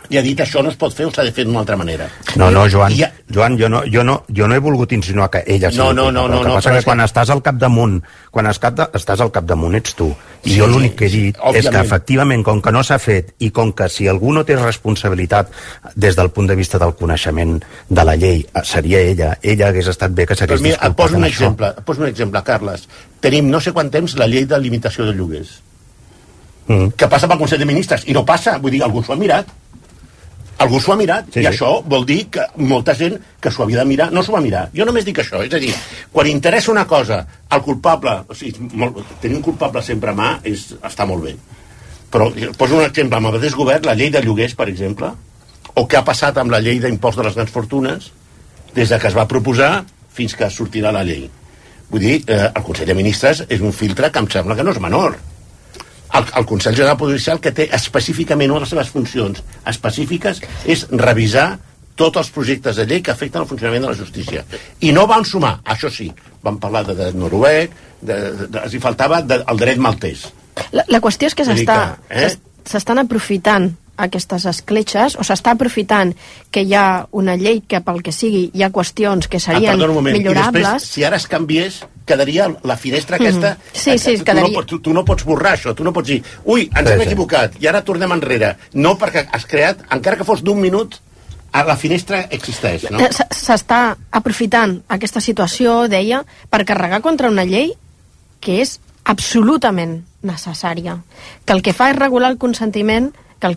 i ha dit això no es pot fer o s'ha de fer d'una altra manera. No, Joan, jo no he volgut insinuar que ella sigui culpable. El que passa que quan estàs al capdamunt, estàs al capdamunt ets tu. I jo l'únic que he dit és que efectivament, com que no s'ha fet i com que si algú no té responsabilitat des del punt de vista del coneixement de la llei, seria ella hagués estat bé que s'hagués disculpat. Et poso un exemple, Carles. Tenim no sé quant temps la llei de limitació de lloguers. Que passa pel Consell de Ministres i no passa, vull dir, algú s'ho ha mirat. Algú s'ho ha mirat, i això vol dir que molta gent que s'ho havia de mirar no s'ho va mirar. Jo només dic això, és a dir, quan interessa una cosa al culpable, o sigui, tenir un culpable sempre a mà està molt bé. Però poso un exemple, amb el desgovern, la llei de lloguers, per exemple, o què ha passat amb la llei d'impost de les grans fortunes, des que es va proposar fins que sortirà la llei. Vull dir, el Consell de Ministres és un filtre que em sembla que no és menor. El Consell General Poder Judicial, que té específicament una de les seves funcions específiques, és revisar tots els projectes de llei que afecten el funcionament de la justícia. I no van sumar, això sí, van parlar de dret noruec, els hi faltava el dret maltès. La qüestió és que s'estan aprofitant aquestes escletxes, o s'està aprofitant que hi ha una llei que pel que sigui hi ha qüestions que serien millorables. I després, si ara es canviés, quedaria la finestra aquesta. Quedaria. Tu no pots borrar això, tu no pots dir ui, ens hem equivocat, i ara tornem enrere. No, perquè has creat, encara que fos d'un minut, la finestra existeix, no? S'està aprofitant aquesta situació, deia, per carregar contra una llei que és absolutament necessària. Que el que fa és regular el consentiment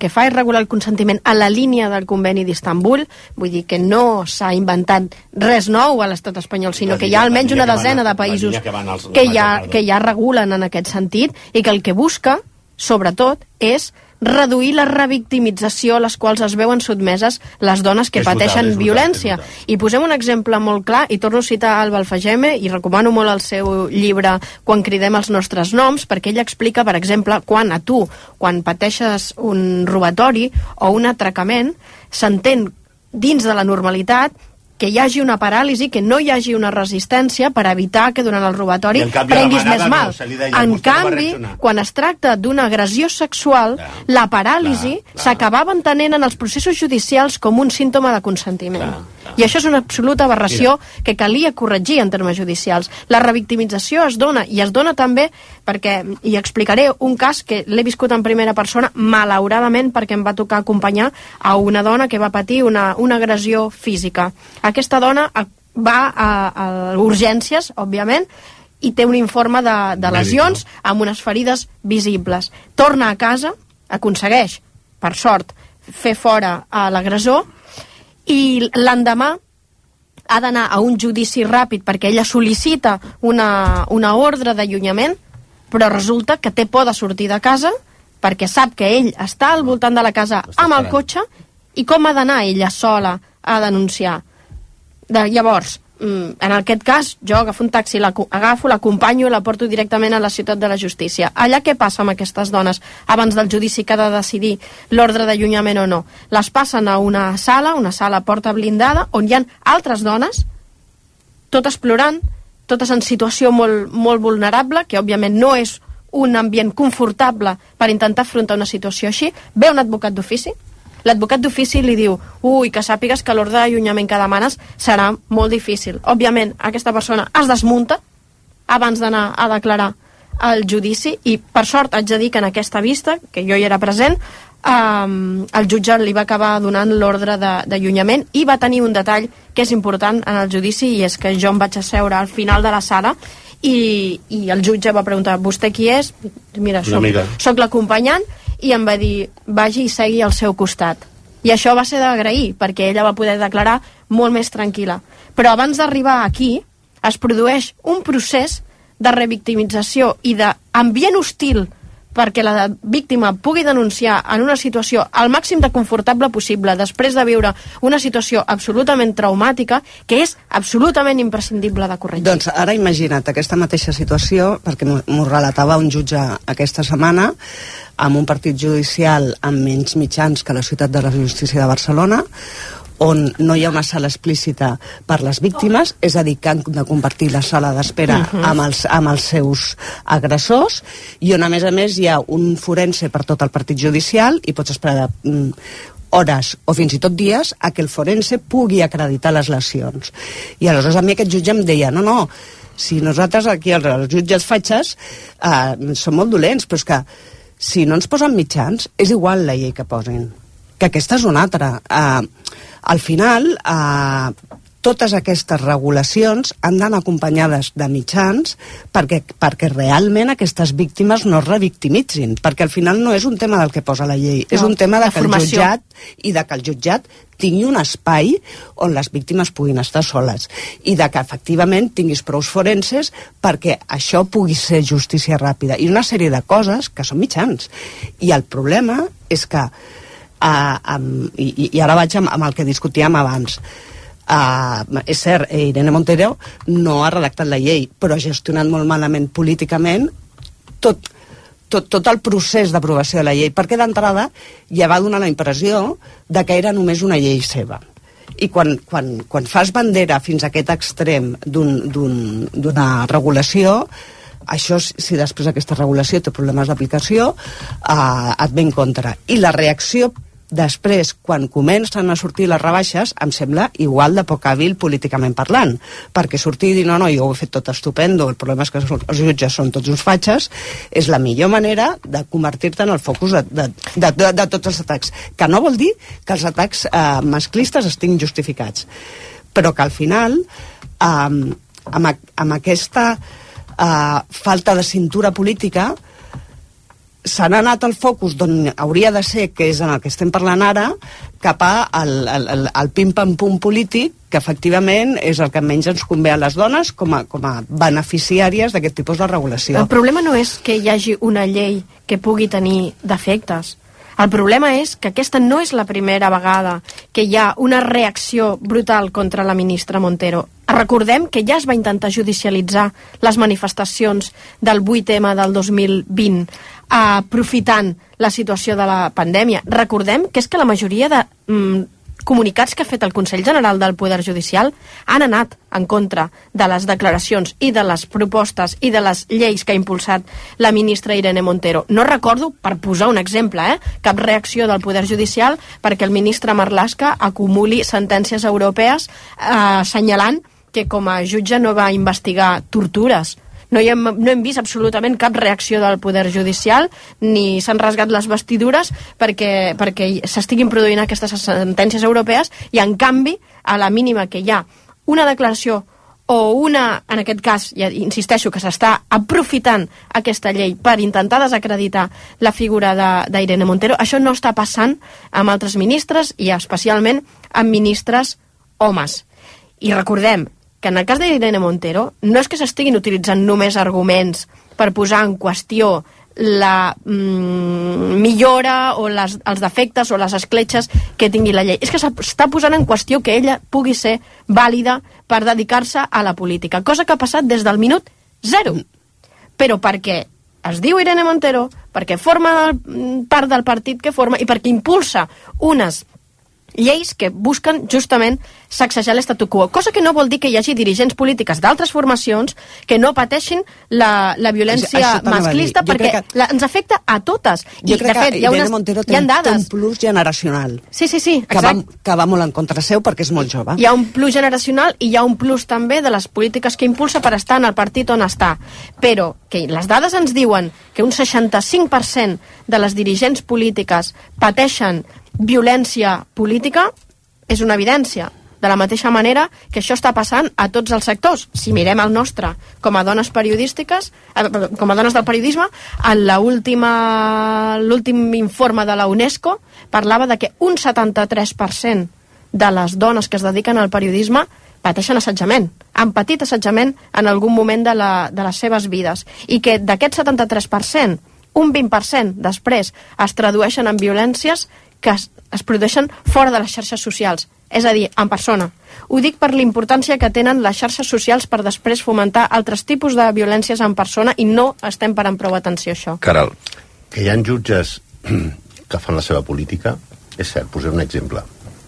a la línia del conveni d'Istanbul, vull dir que no s'ha inventat res nou a l'estat espanyol, sinó que hi ha almenys una desena de països que ja regulen en aquest sentit, i que el que busca, sobretot, és reduir la revictimització a les quals es veuen sotmeses les dones que pateixen violència. I posem un exemple molt clar, i torno a citar Alba Alfageme, i recomano molt el seu llibre Quan cridem els nostres noms, perquè ella explica, per exemple, quan pateixes un robatori o un atracament, s'entén dins de la normalitat que hi hagi una paràlisi, que no hi hagi una resistència per evitar que durant el robatori prenguis més mal. En canvi, quan es tracta d'una agressió sexual, la paràlisi s'acabava entenent en els processos judicials com un símptoma de consentiment. I això és una absoluta aberració que calia corregir en termes judicials. La revictimització es dona, i es dona també perquè, i explicaré un cas que l'he viscut en primera persona, malauradament, perquè em va tocar acompanyar a una dona que va patir una agressió física. Aquesta dona va a urgències, òbviament, i té un informe de lesions amb unes ferides visibles. Torna a casa, aconsegueix, per sort, fer fora a l'agressor, i l'endemà ha d'anar a un judici ràpid perquè ella sol·licita una ordre d'allunyament, però resulta que té por de sortir de casa perquè sap que ell està al voltant de la casa amb el cotxe, i com ha d'anar ella sola a denunciar? Llavors, en aquest cas, jo agafo un taxi, l'acompanyo i la porto directament a la ciutat de la justícia. Allà què passa amb aquestes dones abans del judici que ha de decidir l'ordre d'allunyament o no? Les passen a una sala porta blindada, on hi ha altres dones, totes plorant, totes en situació molt, molt vulnerable, que òbviament no és un ambient confortable per intentar afrontar una situació així. Ve un advocat d'ofici, l'advocat d'ofici li diu que sàpigues que l'ordre d'allunyament que demanes serà molt difícil. Òbviament, aquesta persona es desmunta abans d'anar a declarar al judici, i per sort haig de dir que en aquesta vista, que jo hi era present, el jutge li va acabar donant l'ordre d'allunyament, i va tenir un detall que és important en el judici, i és que jo em vaig asseure al final de la sala i el jutge va preguntar, vostè qui és? Mira, soc l'acompanyant, i em va dir, vagi i segui al seu costat. I això va ser d'agrair, perquè ella va poder declarar molt més tranquil·la. Però abans d'arribar aquí, es produeix un procés de revictimització i d'ambient hostil perquè la víctima pugui denunciar en una situació al màxim de confortable possible després de viure una situació absolutament traumàtica, que és absolutament imprescindible de corregir. Doncs ara imagina't aquesta mateixa situació, perquè m'ho relatava un jutge aquesta setmana, amb un partit judicial amb menys mitjans que la Ciutat de la Justícia de Barcelona, on no hi ha una sala explícita per les víctimes, és a dir, que han de compartir la sala d'espera amb els seus agressors, i on a més hi ha un forense per tot el partit judicial, i pots esperar hores o fins i tot dies a que el forense pugui acreditar les lesions. I aleshores a mi aquest jutge em deia, no, si nosaltres aquí els jutges fatxes són molt dolents, però és que si no ens posen mitjans és igual la llei que posin, que aquesta és una altra. Al final totes aquestes regulacions han d'anar acompanyades de mitjans perquè realment aquestes víctimes no es revictimitzin, perquè al final no és un tema del que posa la llei, és un tema de que el jutjat i de que el jutjat tingui un espai on les víctimes puguin estar soles i de que efectivament tinguis prous forenses perquè això pugui ser justícia ràpida i una sèrie de coses que són mitjans. I el problema és que i ara vaig amb el que discutíem abans. És cert, Irene Montero no ha redactat la llei, però ha gestionat molt malament políticament tot el procés d'aprovació de la llei, perquè d'entrada ja va donar la impressió de que era només una llei seva. I quan fas bandera fins a aquest extrem d'una regulació, això, si després aquesta regulació té problemes d'aplicació, et ve en contra. I la reacció després, quan comencen a sortir les rebaixes, em sembla igual de poc hàbil políticament parlant, perquè sortir i dir no, jo ho he fet tot estupendo, el problema és que els jutges són tots uns fatxes, és la millor manera de convertir-te en el focus de tots els atacs, que no vol dir que els atacs masclistes estiguin justificats, però que al final amb aquesta falta de cintura política s'han anat al focus d'on hauria de ser, que és en el que estem parlant ara, cap al pim-pam-pum polític, que efectivament és el que menys ens convé a les dones com a beneficiàries d'aquest tipus de regulació. El problema no és que hi hagi una llei que pugui tenir defectes. El problema és que aquesta no és la primera vegada que hi ha una reacció brutal contra la ministra Montero. Recordem que ja es va intentar judicialitzar les manifestacions del 8M del 2020, aprofitant la situació de la pandèmia. Recordem que és que la majoria de comunicats que ha fet el Consell General del Poder Judicial han anat en contra de les declaracions i de les propostes i de les lleis que ha impulsat la ministra Irene Montero. No recordo, per posar un exemple, cap reacció del Poder Judicial perquè el ministre Marlaska acumuli sentències europees assenyalant que com a jutge no va investigar tortures. No hem vist absolutament cap reacció del Poder Judicial, ni s'han rasgat les vestidures perquè s'estiguin produint aquestes sentències europees, i en canvi, a la mínima que hi ha una declaració o en aquest cas, ja insisteixo, que s'està aprofitant aquesta llei per intentar desacreditar la figura d'Irene Montero, això no està passant amb altres ministres i especialment amb ministres homes. I recordem que en el cas d'Irene Montero no és que s'estiguin utilitzant només arguments per posar en qüestió la millora o els defectes o les escletxes que tingui la llei. És que s'està posant en qüestió que ella pugui ser vàlida per dedicar-se a la política, cosa que ha passat des del minut 0. Però perquè es diu Irene Montero, perquè forma part del partit que forma i perquè impulsa unes lleis que busquen justament sacsejar l'estatu quo, cosa que no vol dir que hi hagi dirigents polítiques d'altres formacions que no pateixin la violència masclista, perquè ens afecta a totes. Jo crec que Irene Montero té un plus generacional. Sí, exacte. Que va molt en contra seu perquè és molt jove. Hi ha un plus generacional i hi ha un plus també de les polítiques que impulsa per estar en el partit on està. Però que les dades ens diuen que un 65% de les dirigents polítiques pateixen violència política, és una evidència. De la mateixa manera que això està passant a tots els sectors. Si mirem el nostre com a dones periodístiques, com a dones del periodisme, en l'últim informe de la UNESCO parlava de que un 73% de les dones que es dediquen al periodisme pateixen assetjament, han patit assetjament en algun moment de les seves vides, i que d'aquest 73%, un 20% després es tradueixen en violències que es produeixen fora de les xarxes socials, és a dir, en persona. Ho dic per l'importància que tenen les xarxes socials per després fomentar altres tipus de violències en persona, i no estem parant prou atenció a això. Caral. Que hi ha jutges que fan la seva política, és cert, posem un exemple.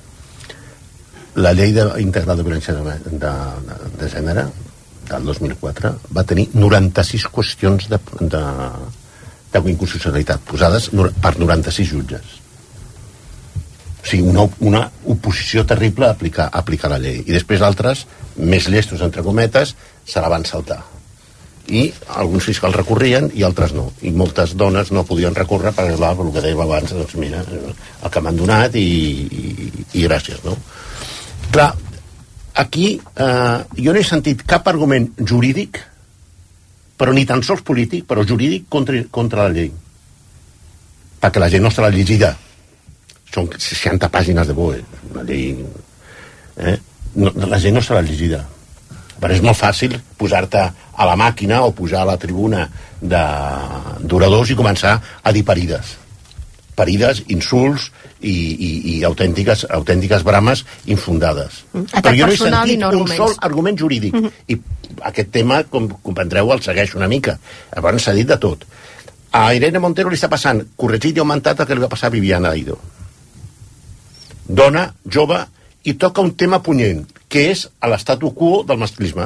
La llei integral de violència de gènere del 2004 va tenir 96 qüestions d'inconstitucionalitat posades per 96 jutges. O sigui, una oposició terrible a aplicar la llei. I després altres, més llestos, entre cometes, se la van saltar. I alguns fiscals recorrien i altres no. I moltes dones no podien recórrer perquè, clar, el que dèiem abans, doncs mira, el que m'han donat i gràcies, no? Clar, aquí jo no he sentit cap argument jurídic, però ni tan sols polític, però jurídic contra la llei. Perquè la llei no estarà llegida. Són 60 pàgines de BOE, una llei... la llei no serà llegida. Però és molt fàcil posar-te a la màquina o pujar a la tribuna d'oradors i començar a dir parides. Parides, insults i autèntiques brames infundades. Però jo no he sentit un sol argument jurídic. I aquest tema, com comprendreu, el segueix una mica. Llavors s'ha dit de tot. A Irene Montero li està passant corregit i augmentat el que li va passar a Viviana Aido. Dona, jove, i toca un tema punyent, que és l'estatu quo del masclisme.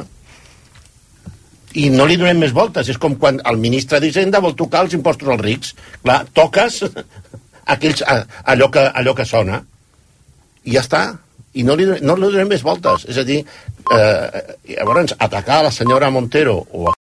I no li donem més voltes. És com quan el ministre d'Hisenda vol tocar els impostos als rics. Clar, toques allò que sona i ja està. I no li donem més voltes. És a dir, llavors, atacar a la senyora Montero o